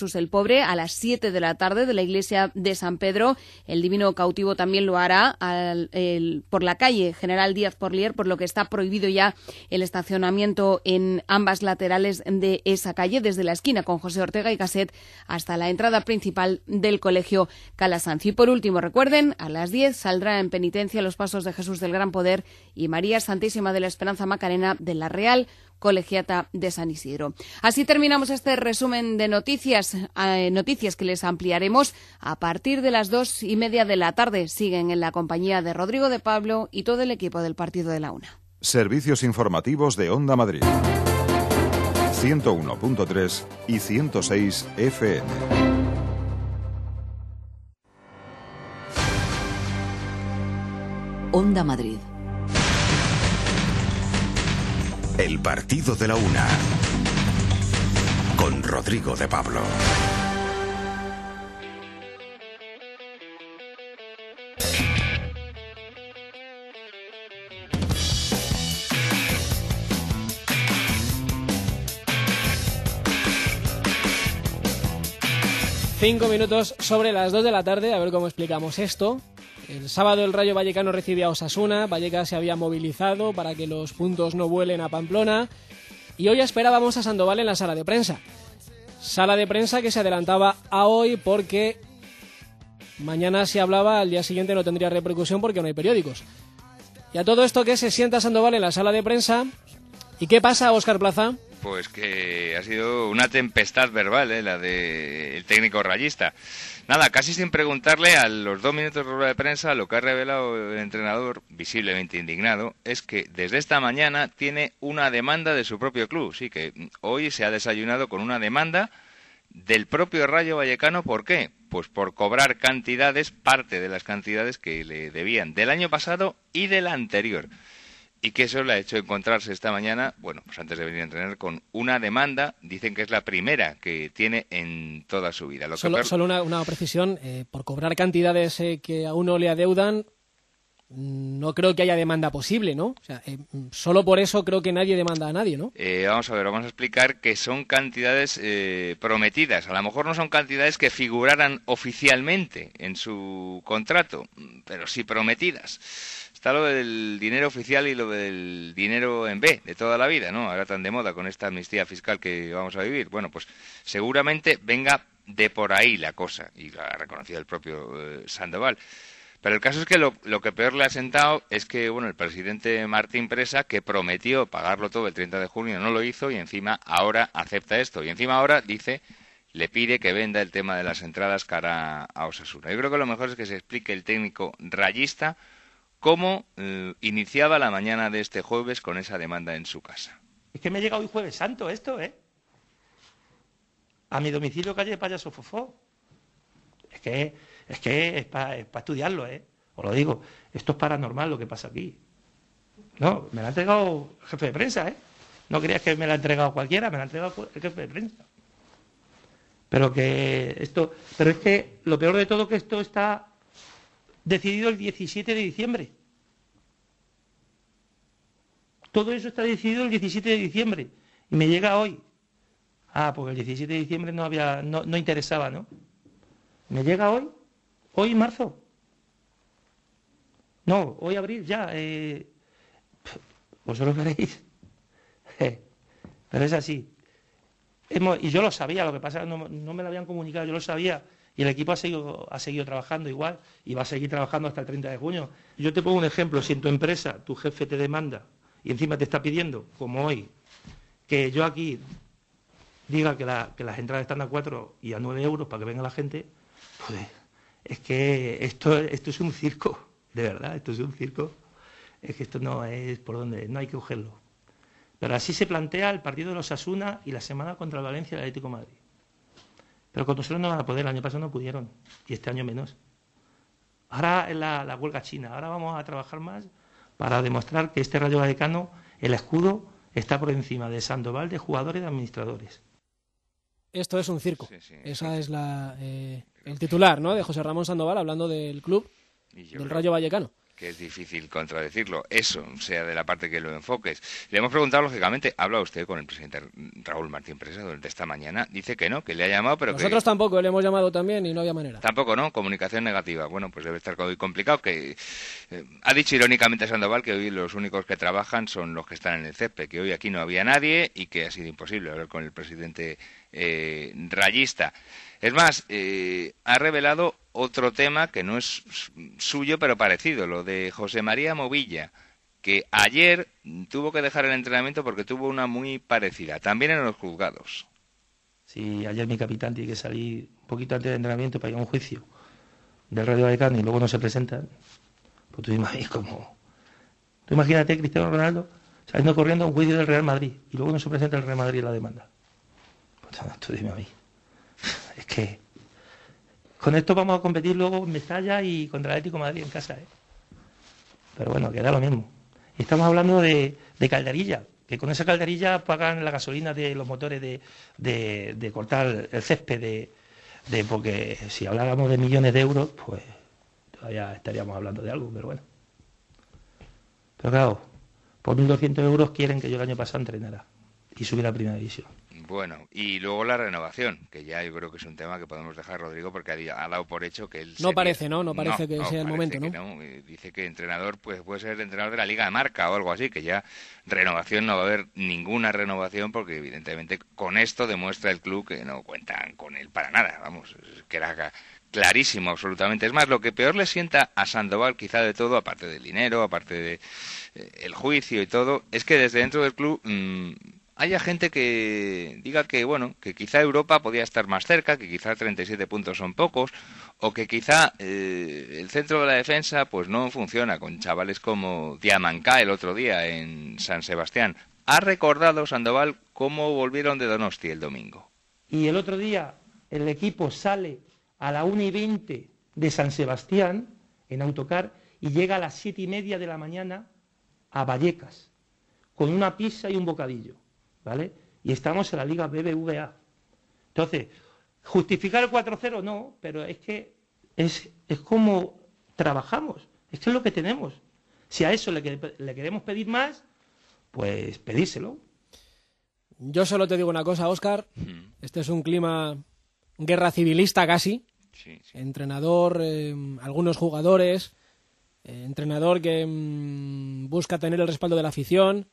Cobre a las siete de la tarde de la iglesia de San Pedro. El Divino Cautivo también lo hará al, el, por la calle General Díaz Porlier, por lo que está prohibido ya el estacionamiento en ambas laterales de esa calle, desde la esquina con José Ortega y Gasset hasta la entrada principal del Colegio Calasancio. Y por último, recuerden, a las diez saldrá en penitencia los pasos de Jesús del Gran Poder y María Santísima de la Esperanza Macarena de la Real Colegiata de San Isidro. Así terminamos este resumen de noticias, eh, noticias que les ampliaremos a partir de las dos y media de la tarde. Siguen en la compañía de Rodrigo de Pablo y todo el equipo del Partido de la Una. Servicios informativos de Onda Madrid. ciento uno punto tres y ciento seis F M. Onda Madrid. El Partido de la Una, con Rodrigo de Pablo. Cinco minutos sobre las dos de la tarde, a ver cómo explicamos esto. El sábado el Rayo Vallecano recibía a Osasuna, Vallecas se había movilizado para que los puntos no vuelen a Pamplona y hoy esperábamos a Sandoval en la sala de prensa. Sala de prensa que se adelantaba a hoy porque mañana se hablaba, al día siguiente no tendría repercusión porque no hay periódicos. Y a todo esto que se sienta Sandoval en la sala de prensa, ¿y qué pasa, Óscar Plaza? Pues que ha sido una tempestad verbal, ¿eh? La del técnico rayista. Nada, casi sin preguntarle, a los dos minutos de rueda de prensa, lo que ha revelado el entrenador, visiblemente indignado, es que desde esta mañana tiene una demanda de su propio club. Sí, que hoy se ha desayunado con una demanda del propio Rayo Vallecano. ¿Por qué? Pues por cobrar cantidades, parte de las cantidades que le debían del año pasado y del anterior. Y que eso le ha hecho encontrarse esta mañana, bueno, pues antes de venir a entrenar, con una demanda, dicen que es la primera que tiene en toda su vida. Lo solo que... solo una, una precisión, eh, por cobrar cantidades eh, que a uno le adeudan, no creo que haya demanda posible, ¿no? O sea, eh, solo por eso creo que nadie demanda a nadie, ¿no? Eh, vamos a ver, vamos a explicar que son cantidades eh, prometidas. A lo mejor no son cantidades que figuraran oficialmente en su contrato, pero sí prometidas. Está lo del dinero oficial y lo del dinero en B de toda la vida, ¿no? Ahora tan de moda con esta amnistía fiscal que vamos a vivir. Bueno, pues seguramente venga de por ahí la cosa, y lo ha reconocido el propio eh, Sandoval. Pero el caso es que lo, lo que peor le ha sentado es que, bueno, el presidente Martín Presa, que prometió pagarlo todo el treinta de junio, no lo hizo y encima ahora acepta esto. Y encima ahora dice, le pide que venda el tema de las entradas cara a Osasuna. Yo creo que lo mejor es que se explique el técnico rayista cómo eh, iniciaba la mañana de este jueves con esa demanda en su casa. Es que me llega hoy Jueves Santo esto, ¿eh? A mi domicilio, calle Payaso Fofó. Es que es que es para es pa estudiarlo, ¿eh? Os lo digo, esto es paranormal lo que pasa aquí. No, me lo ha entregado el jefe de prensa, ¿eh? No creas que me lo ha entregado cualquiera, me lo ha entregado el jefe de prensa. Pero que esto, pero es que lo peor de todo es que esto está decidido el diecisiete de diciembre. Todo eso está decidido el diecisiete de diciembre. Y me llega hoy. Ah, porque el diecisiete de diciembre no había, no, no interesaba, ¿no? Me llega hoy, hoy marzo. No, hoy abril ya. Eh, vosotros veréis. Pero es así. Hemos, y yo lo sabía, lo que pasa es que no, no me lo habían comunicado, yo lo sabía. Y el equipo ha seguido, ha seguido trabajando igual y va a seguir trabajando hasta el treinta de junio. Yo te pongo un ejemplo, si en tu empresa tu jefe te demanda y encima te está pidiendo, como hoy, que yo aquí diga que, la, que las entradas están a cuatro y a nueve euros para que venga la gente, pues es que esto, esto es un circo, de verdad, esto es un circo. Es que esto no es por donde, no hay que cogerlo. Pero así se plantea el partido de los Osasuna y la semana contra el Valencia y el Atlético de Madrid. Pero con nosotros no van a poder, el año pasado no pudieron, y este año menos. Ahora es la, la huelga china, ahora vamos a trabajar más para demostrar que este Rayo Vallecano, el escudo, está por encima de Sandoval, de jugadores y de administradores. Esto es un circo, sí, sí. Esa es la, eh, el titular, ¿no?, de José Ramón Sandoval hablando del club, del Rayo Vallecano. que es difícil contradecirlo, eso, sea de la parte que lo enfoques. Le hemos preguntado, lógicamente, ¿habla usted con el presidente Raúl Martín Presa durante esta mañana? Dice que no, que le ha llamado, pero Nosotros que... tampoco, le hemos llamado también y no había manera. Tampoco, ¿no? Comunicación negativa. Bueno, pues debe estar muy complicado, que eh, ha dicho irónicamente Sandoval que hoy los únicos que trabajan son los que están en el césped, que hoy aquí no había nadie y que ha sido imposible hablar con el presidente eh, rayista. Es más, eh, ha revelado otro tema que no es suyo, pero parecido, lo de José María Movilla, que ayer tuvo que dejar el entrenamiento porque tuvo una muy parecida, también en los juzgados. Sí, ayer mi capitán tiene que salir un poquito antes del entrenamiento para ir a un juicio del Rayo Vallecano y luego no se presentan, pues tú imaginas como... Tú imagínate Cristiano Ronaldo saliendo corriendo a un juicio del Real Madrid y luego no se presenta el Real Madrid en la demanda. Pues tú dime a mí. Es que con esto vamos a competir luego en Mestalla y contra el Atlético de Madrid en casa, ¿eh? Pero bueno, queda lo mismo. Y estamos hablando de, de calderilla, que con esa calderilla pagan la gasolina de los motores de, de, de cortar el césped, de, de porque si habláramos de millones de euros, pues todavía estaríamos hablando de algo, pero bueno. Pero claro, por mil doscientos euros quieren que yo el año pasado entrenara y subiera a primera división. Bueno, y luego la renovación, que ya yo creo que es un tema que podemos dejar, Rodrigo, porque ha, ha dado por hecho que él... No parece, ¿no? No parece no, que no, sea el momento, ¿no? ¿no? Dice que entrenador pues puede ser el entrenador de la Liga de Marca o algo así, que ya renovación no va a haber ninguna renovación porque evidentemente con esto demuestra el club que no cuentan con él para nada, vamos, que era clarísimo absolutamente. Es más, lo que peor le sienta a Sandoval quizá de todo, aparte del dinero, aparte de eh, el juicio y todo, es que desde dentro del club... Mmm, haya gente que diga que, bueno, que quizá Europa podía estar más cerca, que quizá treinta y siete puntos son pocos, o que quizá eh, el centro de la defensa pues no funciona con chavales como Diamancá el otro día en San Sebastián. ¿Ha recordado Sandoval cómo volvieron de Donosti el domingo? Y el otro día el equipo sale a la una y veinte de San Sebastián en autocar y llega a las siete y media de la mañana a Vallecas, con una pizza y un bocadillo. ¿Vale? Y estamos en la Liga B B V A. Entonces, justificar el cuatro cero no, pero es que es, es como trabajamos, es que es lo que tenemos. Si a eso le, le queremos pedir más, pues pedírselo. Yo solo te digo una cosa, Óscar, este es un clima guerra civilista casi, sí, sí. Entrenador, eh, algunos jugadores, eh, entrenador que mmm, busca tener el respaldo de la afición,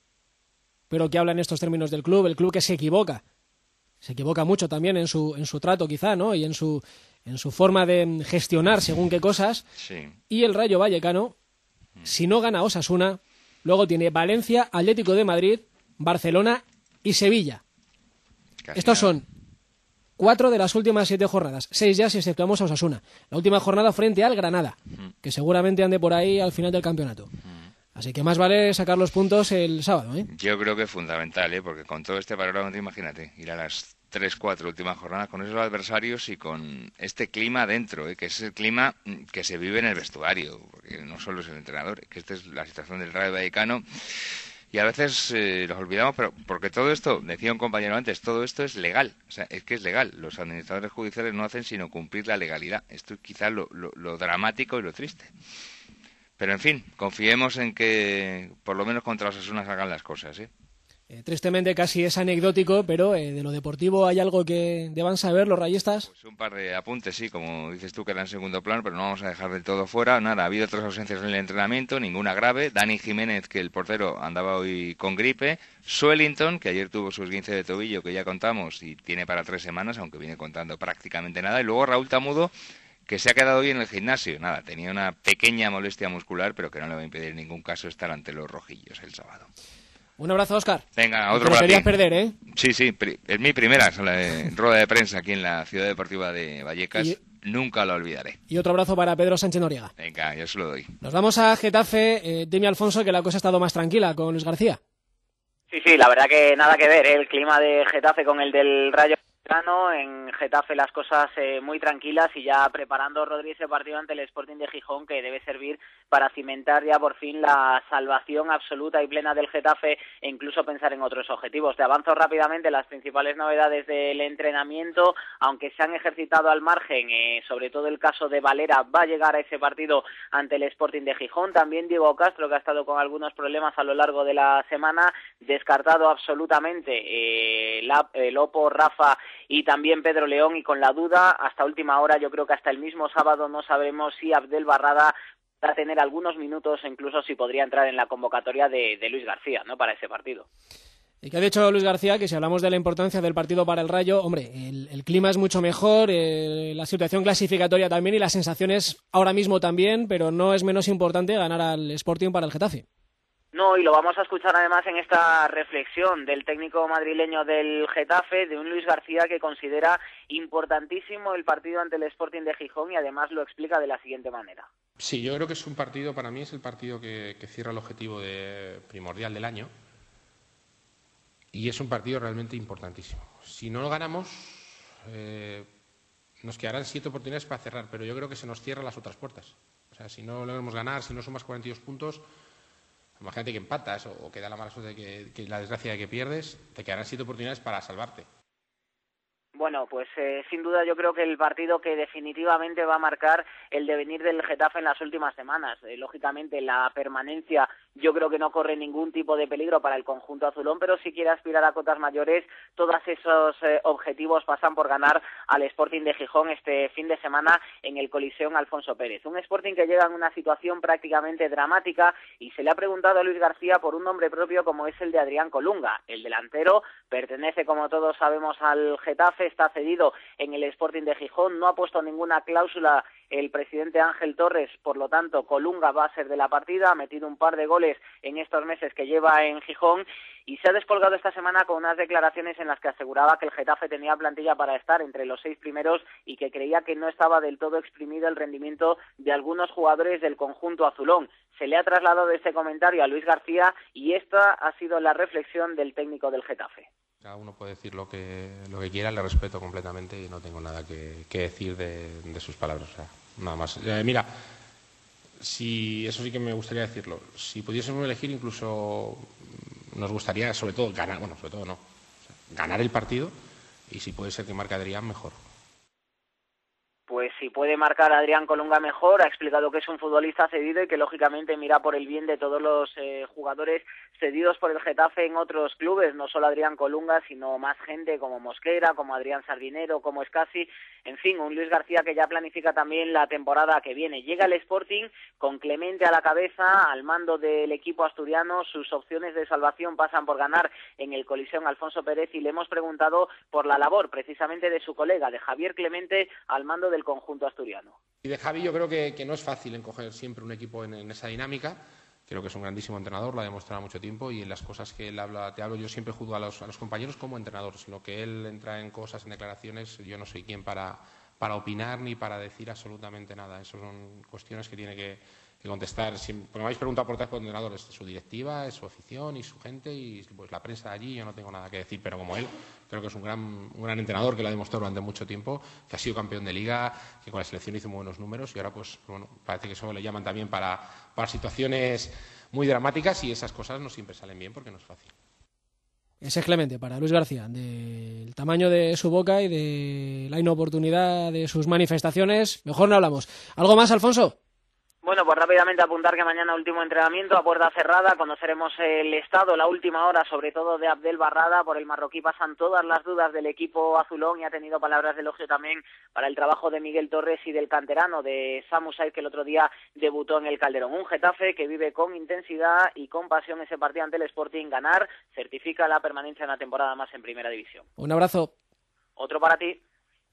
pero que habla en estos términos del club, el club que se equivoca, se equivoca mucho también en su en su trato quizá, ¿no? Y en su en su forma de gestionar según qué cosas. Sí. Y el Rayo Vallecano, mm. si no gana Osasuna, luego tiene Valencia, Atlético de Madrid, Barcelona y Sevilla. Casi Estos nada. Son cuatro de las últimas siete jornadas, seis ya si exceptuamos a Osasuna. La última jornada frente al Granada, mm. que seguramente ande por ahí al final del campeonato. Mm. Así que más vale sacar los puntos el sábado, ¿eh? Yo creo que es fundamental, ¿eh? Porque con todo este panorama, imagínate, ir a las tres, cuatro últimas jornadas con esos adversarios y con este clima dentro, ¿eh? Que es el clima que se vive en el vestuario, porque no solo es el entrenador, que esta es la situación del Rayo Vallecano. Y a veces eh, los olvidamos, pero porque todo esto, decía un compañero antes, todo esto es legal, o sea, es que es legal. Los administradores judiciales no hacen sino cumplir la legalidad. Esto es quizás lo, lo, lo dramático y lo triste. Pero, en fin, confiemos en que por lo menos contra los Osasuna salgan las cosas, ¿eh? Eh, tristemente casi es anecdótico, pero eh, de lo deportivo hay algo que deban saber los rayistas. Pues un par de apuntes, sí, como dices tú que era en segundo plano, pero no vamos a dejar del todo fuera. Nada, ha habido otras ausencias en el entrenamiento, ninguna grave. Dani Jiménez, que el portero andaba hoy con gripe. Swellington, que ayer tuvo su esguince de tobillo, que ya contamos, y tiene para tres semanas, aunque viene contando prácticamente nada. Y luego Raúl Tamudo, que se ha quedado hoy en el gimnasio. Nada, tenía una pequeña molestia muscular, pero que no le va a impedir en ningún caso estar ante los rojillos el sábado. Un abrazo, Óscar. Venga, otro para ti. Te lo querías perder, ¿eh? Sí, sí, es mi primera rueda de prensa aquí en la Ciudad Deportiva de Vallecas. Y... nunca lo olvidaré. Y otro abrazo para Pedro Sánchez Noriega. Venga, yo se lo doy. Nos vamos a Getafe. Eh, dime, Alfonso, que la cosa ha estado más tranquila con Luis García. Sí, sí, la verdad que nada que ver, ¿eh? El clima de Getafe con el del Rayo En Getafe las cosas eh, muy tranquilas y ya preparando Rodri ese partido ante el Sporting de Gijón, que debe servir para cimentar ya por fin la salvación absoluta y plena del Getafe e incluso pensar en otros objetivos. Te avanzo rápidamente las principales novedades del entrenamiento, aunque se han ejercitado al margen, eh, sobre todo el caso de Valera va a llegar a ese partido ante el Sporting de Gijón. También Diego Castro, que ha estado con algunos problemas a lo largo de la semana, descartado absolutamente eh, la, el Lopo, Rafa y también Pedro León, y con la duda hasta última hora, yo creo que hasta el mismo sábado no sabremos si Abdel Barrada va a tener algunos minutos, incluso si podría entrar en la convocatoria de, de Luis García, ¿no?, para ese partido. Y que ha dicho Luis García que si hablamos de la importancia del partido para el Rayo, hombre, el, el clima es mucho mejor, eh, la situación clasificatoria también y las sensaciones ahora mismo también, pero no es menos importante ganar al Sporting para el Getafe. No, y lo vamos a escuchar además en esta reflexión del técnico madrileño del Getafe, de un Luis García que considera importantísimo el partido ante el Sporting de Gijón y además lo explica de la siguiente manera. Sí, yo creo que es un partido, para mí es el partido que, que cierra el objetivo de, primordial del año y es un partido realmente importantísimo. Si no lo ganamos, eh, nos quedarán siete oportunidades para cerrar, pero yo creo que se nos cierran las otras puertas. O sea, si no logramos ganar, si no sumas cuarenta y dos puntos... Imagínate que empatas o, o que da la mala suerte de que, que la desgracia de que pierdes, te quedarán siete oportunidades para salvarte. Bueno, pues eh, sin duda yo creo que el partido que definitivamente va a marcar el devenir del Getafe en las últimas semanas. Eh, lógicamente la permanencia yo creo que no corre ningún tipo de peligro para el conjunto azulón, pero si quiere aspirar a cotas mayores, todos esos eh, objetivos pasan por ganar al Sporting de Gijón este fin de semana en el Coliseum Alfonso Pérez. Un Sporting que llega en una situación prácticamente dramática y se le ha preguntado a Luis García por un nombre propio como es el de Adrián Colunga. El delantero pertenece, como todos sabemos, al Getafe, está cedido en el Sporting de Gijón, no ha puesto ninguna cláusula el presidente Ángel Torres, por lo tanto Colunga va a ser de la partida, ha metido un par de goles en estos meses que lleva en Gijón y se ha descolgado esta semana con unas declaraciones en las que aseguraba que el Getafe tenía plantilla para estar entre los seis primeros y que creía que no estaba del todo exprimido el rendimiento de algunos jugadores del conjunto azulón. Se le ha trasladado este comentario a Luis García y esta ha sido la reflexión del técnico del Getafe. Cada uno puede decir lo que lo que quiera, le respeto completamente y no tengo nada que, que decir de, de sus palabras. O sea, nada más. Eh, mira, si eso sí que me gustaría decirlo. Si pudiésemos elegir, incluso nos gustaría, sobre todo, ganar, bueno, sobre todo no, o sea, ganar el partido y si puede ser que marque Adrián, mejor. Pues si puede marcar a Adrián Colunga mejor, ha explicado que es un futbolista cedido y que lógicamente mira por el bien de todos los eh, jugadores cedidos por el Getafe en otros clubes, no solo Adrián Colunga, sino más gente como Mosquera, como Adrián Sardinero, como Escasi, en fin, un Luis García que ya planifica también la temporada que viene. Llega el Sporting con Clemente a la cabeza, al mando del equipo asturiano, sus opciones de salvación pasan por ganar en el Coliseum Alfonso Pérez y le hemos preguntado por la labor precisamente de su colega, de Javier Clemente, al mando del conjunto asturiano. Y de Javi yo creo que, que no es fácil encoger siempre un equipo en, en esa dinámica. Creo que es un grandísimo entrenador, lo ha demostrado mucho tiempo y en las cosas que él habla, te hablo, yo siempre juzgo a los, a los compañeros como entrenadores. Lo que él entra en cosas, en declaraciones, yo no soy quien para, para opinar ni para decir absolutamente nada. Eso son cuestiones que tiene que, que contestar. Si me habéis preguntado por tres entrenadores, su directiva, su afición y su gente y pues la prensa de allí, yo no tengo nada que decir, pero como él, creo que es un gran, un gran entrenador que lo ha demostrado durante mucho tiempo, que ha sido campeón de liga, que con la selección hizo muy buenos números y ahora pues bueno, parece que eso le llaman también para, para situaciones muy dramáticas y esas cosas no siempre salen bien porque no es fácil. Ese es Clemente, para Luis García, del tamaño de su boca y de la inoportunidad de sus manifestaciones, mejor no hablamos. ¿Algo más, Alfonso? Bueno, pues rápidamente apuntar que mañana último entrenamiento a puerta cerrada, conoceremos el estado, la última hora, sobre todo de Abdel Barrada, por el marroquí pasan todas las dudas del equipo azulón y ha tenido palabras de elogio también para el trabajo de Miguel Torres y del canterano de Samu Said, que el otro día debutó en el Calderón. Un Getafe que vive con intensidad y con pasión ese partido ante el Sporting. Ganar certifica la permanencia en la temporada más en Primera División. Un abrazo. Otro para ti.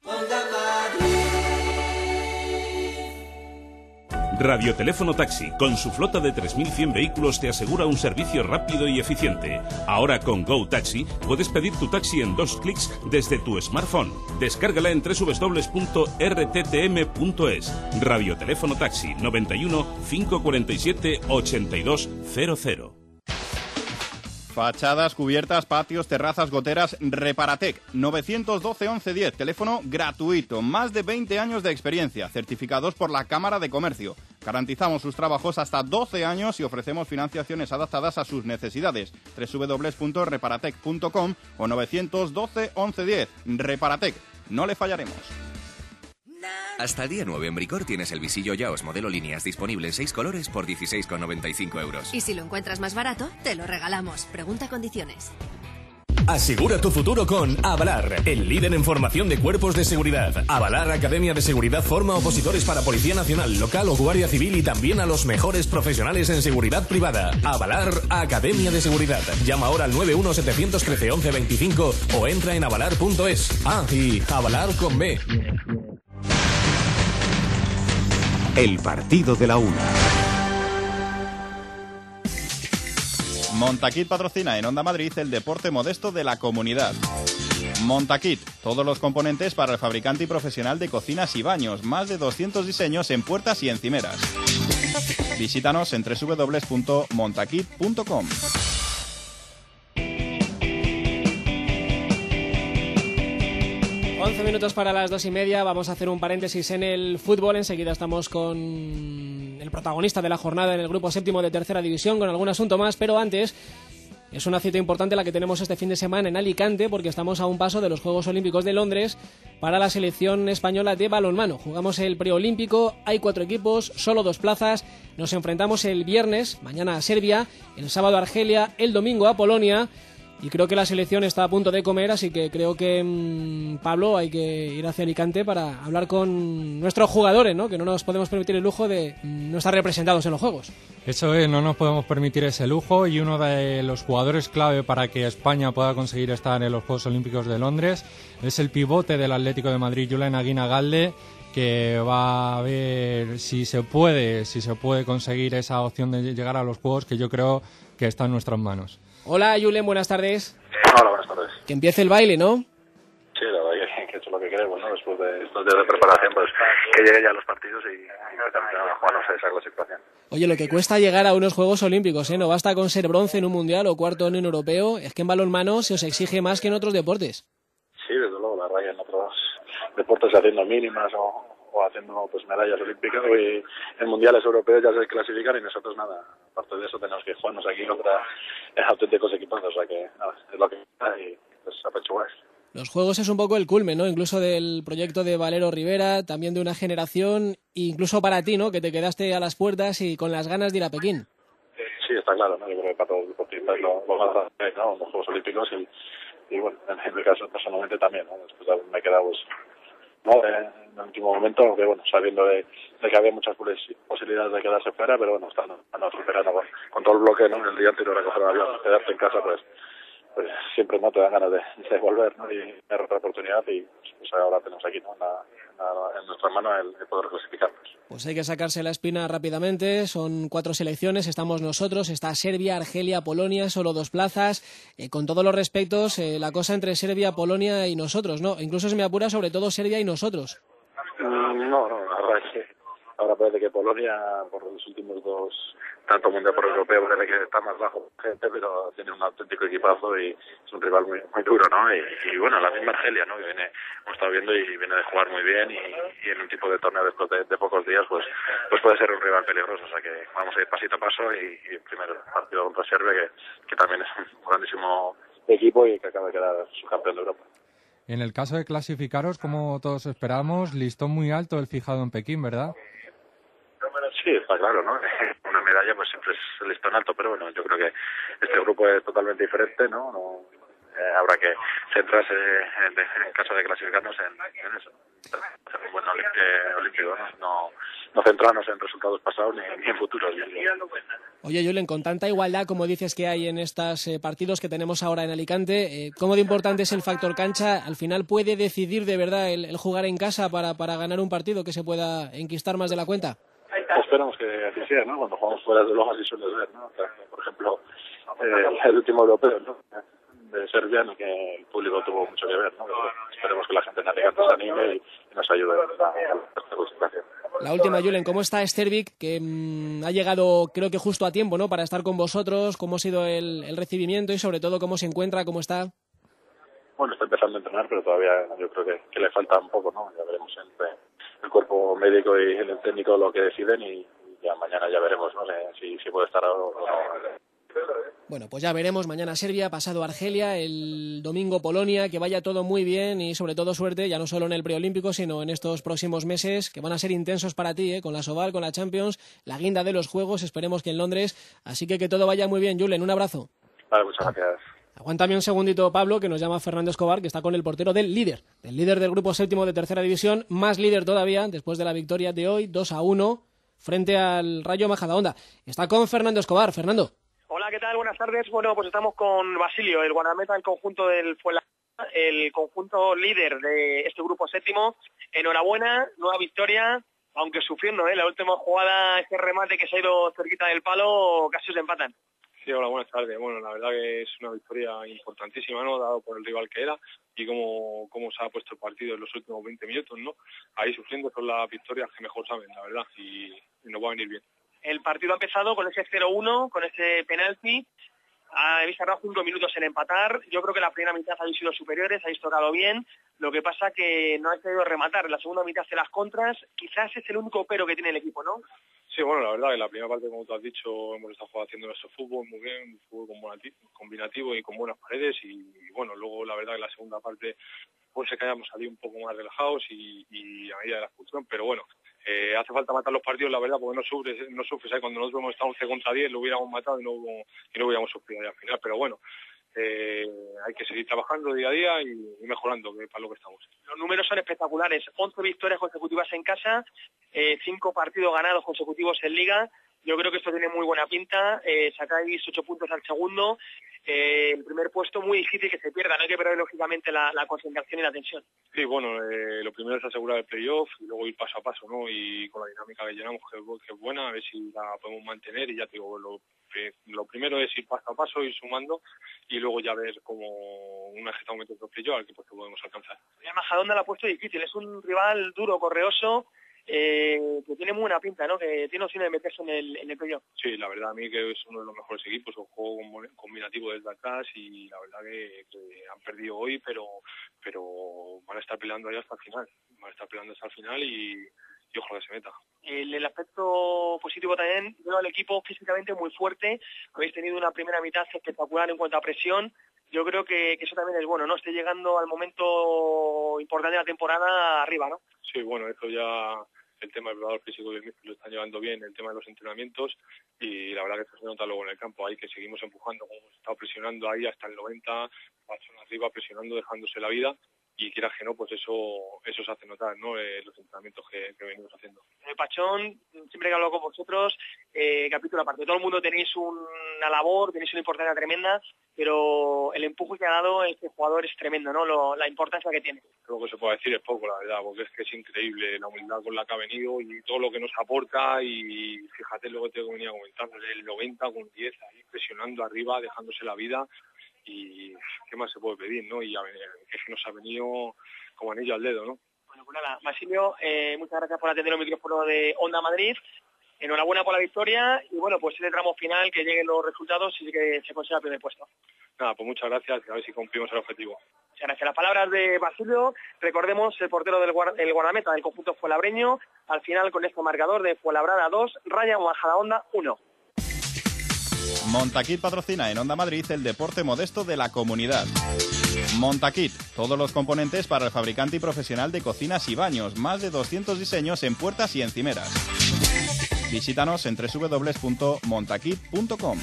Radioteléfono Taxi, con su flota de tres mil cien vehículos, te asegura un servicio rápido y eficiente. Ahora con Go Taxi puedes pedir tu taxi en dos clics desde tu smartphone. Descárgala en doble u doble u doble u punto r t t m punto es. Radioteléfono Taxi noventa y uno, cinco cuarenta y siete, ochenta y dos cero cero. Fachadas, cubiertas, patios, terrazas, goteras, Reparatec. nueve uno dos, once diez, teléfono gratuito. Más de veinte años de experiencia, certificados por la Cámara de Comercio. Garantizamos sus trabajos hasta doce años y ofrecemos financiaciones adaptadas a sus necesidades. doble u doble u doble u punto reparatec punto com o nueve uno dos, once diez. Reparatec, no le fallaremos. Hasta el día nueve en Bricor tienes el visillo Yaos modelo líneas disponible en seis colores por dieciséis con noventa y cinco euros. Y si lo encuentras más barato, te lo regalamos. Pregunta condiciones. Asegura tu futuro con Avalar, el líder en formación de cuerpos de seguridad. Avalar Academia de Seguridad forma opositores para Policía Nacional, Local o Guardia Civil y también a los mejores profesionales en seguridad privada. Avalar Academia de Seguridad. Llama ahora al nueve uno siete uno tres, once veinticinco o entra en avalar punto es. Ah, y Avalar con B. El partido de la una. Montaquit patrocina en Onda Madrid el deporte modesto de la comunidad. Montaquit, todos los componentes para el fabricante y profesional de cocinas y baños. Más de doscientos diseños en puertas y encimeras. Visítanos en doble u doble u doble u punto montaquit punto com. once minutos para las dos y media, vamos a hacer un paréntesis en el fútbol, enseguida estamos con el protagonista de la jornada en el grupo séptimo de tercera división, con algún asunto más, pero antes es una cita importante la que tenemos este fin de semana en Alicante, porque estamos a un paso de los Juegos Olímpicos de Londres para la selección española de balonmano. Jugamos el preolímpico, hay cuatro equipos, solo dos plazas, nos enfrentamos el viernes, mañana a Serbia, el sábado a Argelia, el domingo a Polonia. Y creo que la selección está a punto de comer, así que creo que, mmm, Pablo, hay que ir hacia Alicante para hablar con nuestros jugadores, ¿no? Que no nos podemos permitir el lujo de mmm, no estar representados en los Juegos. Eso es, no nos podemos permitir ese lujo, y uno de los jugadores clave para que España pueda conseguir estar en los Juegos Olímpicos de Londres es el pivote del Atlético de Madrid, Julen Aguinagalde, que va a ver si se puede, si se puede conseguir esa opción de llegar a los Juegos, que yo creo que está en nuestras manos. Hola, Julen, buenas tardes. Hola, buenas tardes. Que empiece el baile, ¿no? Sí, la verdad que he hecho lo que queremos, ¿no? Después de estos días de preparación, pues que llegue ya a los partidos y, y también a jugarnos esa clasificación. Oye, lo que cuesta llegar a unos Juegos Olímpicos, ¿eh? No basta con ser bronce en un Mundial o cuarto en un Europeo, es que en balonmano se os exige más que en otros deportes. Sí, desde luego, la verdad que en otros deportes haciendo mínimas o, o haciendo pues medallas olímpicas y en mundiales europeos ya se clasifican y nosotros nada. Aparte de eso tenemos que jugarnos aquí contra auténticos equipos, o sea que nada, es lo que está y pues apechugar. Los Juegos es un poco el culmen, ¿no? Incluso del proyecto de Valero Rivera, también de una generación, e incluso para ti, ¿no? Que te quedaste a las puertas y con las ganas de ir a Pekín. Sí, está claro, ¿no? Yo creo que para todos los deportistas es lo, lo más grande, ¿no? Los Juegos Olímpicos y, y bueno, en, en mi caso personalmente también, ¿no? Después me he quedado pues, ¿no? En el último momento, aunque bueno, sabiendo de, de que había muchas posibilidades de quedarse fuera, pero bueno, estando no, superando con, con todo el bloque, ¿no? El día anterior a coger el avión, quedarte en casa, pues, pues siempre no te dan ganas de, de volver, ¿no? Y dar otra oportunidad y pues ahora tenemos aquí, ¿no? En, la, en, la, en nuestra mano el, el poder clasificarnos. Pues hay que sacarse la espina rápidamente, son cuatro selecciones, estamos nosotros, está Serbia, Argelia, Polonia, solo dos plazas, eh, con todos los respetos, eh, la cosa entre Serbia, Polonia y nosotros, ¿no? Incluso se me apura sobre todo Serbia y nosotros. Mm, no, no, la verdad es que ahora parece que Polonia, por los últimos dos, tanto mundial por europeo, parece que está más bajo gente, pero tiene un auténtico equipazo y es un rival muy muy duro, ¿no? Y, y bueno, la misma Argelia, ¿no? Que viene, hemos estado viendo y viene de jugar muy bien y, y en un tipo de torneo después de, de pocos días, pues pues puede ser un rival peligroso, o sea que vamos a ir pasito a paso y, y el primer partido contra Serbia, que, que también es un grandísimo equipo y que acaba de quedar subcampeón de Europa. En el caso de clasificaros, como todos esperamos, listón muy alto el fijado en Pekín, ¿verdad? Sí, está claro, ¿no? Una medalla pues siempre es el listón alto, pero bueno, yo creo que este grupo es totalmente diferente, ¿no? no eh, habrá que centrarse en, en caso de clasificarnos en, en eso. Hacer un buen olímpico, ¿no? No, no centrarnos en resultados pasados ni, ni en futuros. Oye, Julen, con tanta igualdad como dices que hay en estos eh, partidos que tenemos ahora en Alicante, eh, ¿cómo de importante es el factor cancha? ¿Al final puede decidir de verdad el, el jugar en casa para, para ganar un partido que se pueda enquistar más de la cuenta? Esperamos que así sea, ¿no? Cuando jugamos fuera de luego así suele ser, ¿no? O sea, por ejemplo, eh, el último europeo, ¿no? De Serbia, en el que el público tuvo mucho que ver, ¿no? Pero esperemos que la gente en Alicante se anime y, y nos ayude a esta situación. La última, Julen, ¿cómo está Stervik? Que mmm, ha llegado creo que justo a tiempo, ¿no? Para estar con vosotros, ¿cómo ha sido el, el recibimiento y sobre todo cómo se encuentra, cómo está? Bueno, está empezando a entrenar, pero todavía yo creo que, que le falta un poco, ¿no? Ya veremos entre el cuerpo médico y el técnico lo que deciden y ya mañana ya veremos, ¿no? Si, si puede estar o no. Bueno, pues ya veremos, mañana Serbia, pasado Argelia, el domingo Polonia, que vaya todo muy bien y sobre todo suerte, ya no solo en el preolímpico, sino en estos próximos meses, que van a ser intensos para ti, ¿eh? Con la Soval, con la Champions, la guinda de los Juegos, esperemos que en Londres, así que que todo vaya muy bien, Julen, un abrazo. Vale, muchas gracias. Aguántame un segundito, Pablo, que nos llama Fernando Escobar, que está con el portero del líder, del líder del grupo séptimo de tercera división, más líder todavía, después de la victoria de hoy, dos a uno, frente al Rayo Majadahonda. Está con Fernando Escobar. Fernando. Hola, ¿qué tal? Buenas tardes. Bueno, pues estamos con Basilio, el guardameta del conjunto del Fuenlabrada, el conjunto líder de este grupo séptimo. Enhorabuena, nueva victoria, aunque sufriendo, ¿eh? La última jugada, ese remate que se ha ido cerquita del palo, casi se empatan. Sí, hola, buenas tardes. Bueno, la verdad que es una victoria importantísima, ¿no? Dado por el rival que era y cómo, cómo se ha puesto el partido en los últimos veinte minutos, ¿no? Ahí sufriendo son las victorias que mejor saben, la verdad, y, y nos va a venir bien. El partido ha empezado con ese cero uno, con ese penalti. Habéis tardado cinco minutos en empatar. Yo creo que la primera mitad habéis sido superiores, habéis tocado bien. Lo que pasa que no habéis podido rematar. En la segunda mitad hace las contras. Quizás es el único pero que tiene el equipo, ¿no? Sí, bueno, la verdad que la primera parte, como tú has dicho, hemos estado haciendo nuestro fútbol muy bien, fútbol combinativo y con buenas paredes. Y, y bueno, luego la verdad que la segunda parte puede ser que hayamos salido un poco más relajados y, y a medida de la expulsión. Pero bueno, Eh, hace falta matar los partidos, la verdad, porque no sufres, no sufres, ¿eh? Cuando nosotros hemos estado once contra diez lo hubiéramos matado y no, hubo, y no hubiéramos sufrido al final, pero bueno, eh, hay que seguir trabajando día a día y, y mejorando, que para lo que estamos. Los números son espectaculares, once victorias consecutivas en casa, eh, cinco partidos ganados consecutivos en Liga. Yo creo que esto tiene muy buena pinta, eh, sacáis ocho puntos al segundo, eh, el primer puesto muy difícil que se pierda, no hay que perder lógicamente la, la concentración y la tensión. Sí, bueno, eh, lo primero es asegurar el playoff y luego ir paso a paso, ¿no? Y con la dinámica que llenamos, que, que es buena, a ver si la podemos mantener y ya te digo, lo, eh, lo primero es ir paso a paso, ir sumando y luego ya ver como una gesta momento de playoff al que pues, podemos alcanzar. El Majadahonda la ha puesto difícil, es un rival duro, correoso, Eh, que tiene muy buena pinta, ¿no? Que tiene opciones de meterse en el, en el playoff. Sí, la verdad a mí que es uno de los mejores equipos, un juego combinativo desde atrás y la verdad que, que han perdido hoy, pero pero van a estar peleando ahí hasta el final, van a estar peleando hasta el final y, y ojalá que se meta. El, el aspecto positivo también, veo al equipo físicamente muy fuerte, habéis tenido una primera mitad espectacular en cuanto a presión. Yo creo que, que eso también es bueno, ¿no? Esté llegando al momento importante de la temporada arriba, ¿no? Sí, bueno, eso ya, el tema del preparador físico y el míster lo están llevando bien, el tema de los entrenamientos y la verdad que eso se nota luego en el campo, ahí que seguimos empujando, como hemos estado presionando ahí hasta el noventa, Pachón arriba presionando, dejándose la vida y quieras que no, pues eso eso se hace notar, ¿no? Eh, los entrenamientos que, que venimos haciendo. El Pachón, siempre que hablo con vosotros, eh, capítulo aparte, todo el mundo tenéis una labor, tenéis una importancia tremenda, pero el empuje que ha dado este jugador es tremendo, ¿no? Lo, la importancia que tiene. Lo que se puede decir es poco, la verdad, porque es que es increíble la humildad con la que ha venido y todo lo que nos aporta y fíjate lo que te venía comentando, el noventa con diez ahí presionando arriba, dejándose la vida y qué más se puede pedir, ¿no? Y es que nos ha venido como anillo al dedo, ¿no? Bueno, pues nada, Basilio, eh, muchas gracias por atender el micrófono de Onda Madrid. Enhorabuena por la victoria y bueno, pues en el tramo final que lleguen los resultados y que se consiga el primer puesto. Nada, pues muchas gracias y a ver si cumplimos el objetivo. Muchas gracias. Las palabras de Basilio, recordemos el portero del guard el guardameta del conjunto fuenlabreño, al final con este marcador de Fuenlabrada dos, Rayo Majadahonda uno. Montaquit patrocina en Onda Madrid el deporte modesto de la comunidad. Montaquit, todos los componentes para el fabricante y profesional de cocinas y baños, más de doscientos diseños en puertas y encimeras. Visítanos en doble u doble u doble u punto montaquit punto com.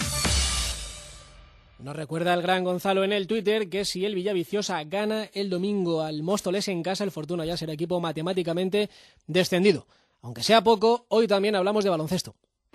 Nos recuerda el gran Gonzalo en el Twitter que si el Villaviciosa gana el domingo al Móstoles en casa, el Fortuna ya será equipo matemáticamente descendido. Aunque sea poco, hoy también hablamos de baloncesto.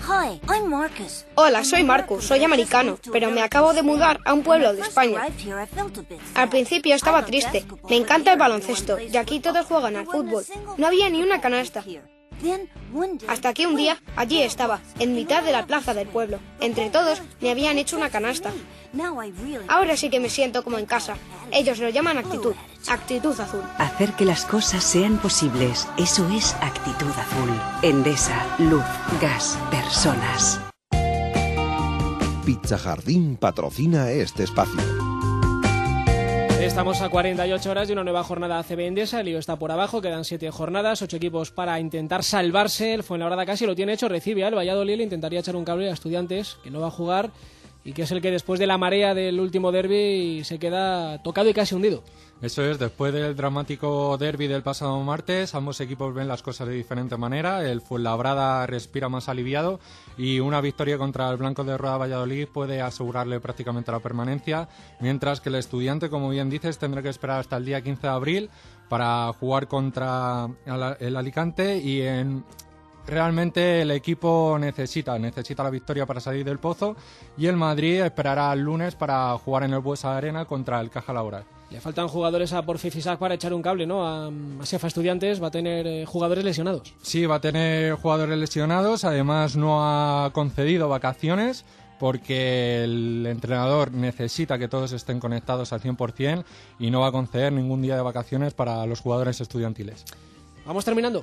Hola, soy Marcus, soy americano, pero me acabo de mudar a un pueblo de España. Al principio estaba triste, me encanta el baloncesto y aquí todos juegan al fútbol. No había ni una canasta. Hasta que un día allí estaba, en mitad de la plaza del pueblo. Entre todos me habían hecho una canasta. Ahora sí que me siento como en casa. Ellos lo llaman actitud, actitud azul. Hacer que las cosas sean posibles, eso es actitud azul. Endesa, luz, gas, personas. Pizza Jardín patrocina este espacio. Estamos a cuarenta y ocho horas de una nueva jornada A C B Endesa. El lío está por abajo, quedan siete jornadas, ocho equipos para intentar salvarse. El Fuenlabrada casi lo tiene hecho, recibe al Valladolid, le intentaría echar un cable a Estudiantes, que no va a jugar y que es el que después de la marea del último derbi se queda tocado y casi hundido. Eso es, después del dramático derbi del pasado martes, ambos equipos ven las cosas de diferente manera. El Fuenlabrada respira más aliviado y una victoria contra el Blanco de Rueda Valladolid puede asegurarle prácticamente la permanencia, mientras que el Estudiante, como bien dices, tendrá que esperar hasta el día quince de abril para jugar contra el Alicante y en... Realmente el equipo necesita, necesita la victoria para salir del pozo y el Madrid esperará el lunes para jugar en el Buesa Arena contra el Caja Laboral. Le faltan jugadores a Porfi Fisac para echar un cable, ¿no? A, a Sefa Estudiantes va a tener eh, jugadores lesionados. Sí, va a tener jugadores lesionados, además no ha concedido vacaciones porque el entrenador necesita que todos estén conectados al cien por ciento y no va a conceder ningún día de vacaciones para los jugadores estudiantiles. Vamos terminando.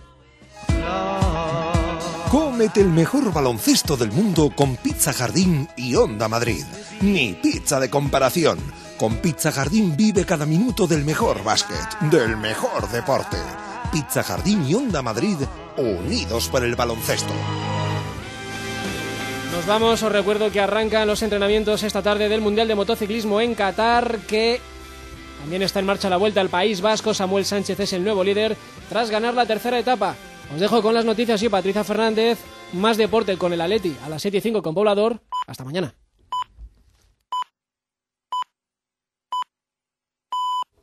Cómete el mejor baloncesto del mundo con Pizza Jardín y Onda Madrid. Ni pizza de comparación. Con Pizza Jardín vive cada minuto del mejor básquet, del mejor deporte. Pizza Jardín y Onda Madrid, unidos por el baloncesto. Nos vamos, os recuerdo que arrancan los entrenamientos esta tarde del Mundial de Motociclismo en Qatar, que también está en marcha la Vuelta al País Vasco. Samuel Sánchez es el nuevo líder tras ganar la tercera etapa. Os dejo con las noticias y Patricia Fernández. Más deporte con el Atleti a las siete y cinco con Poblador. Hasta mañana.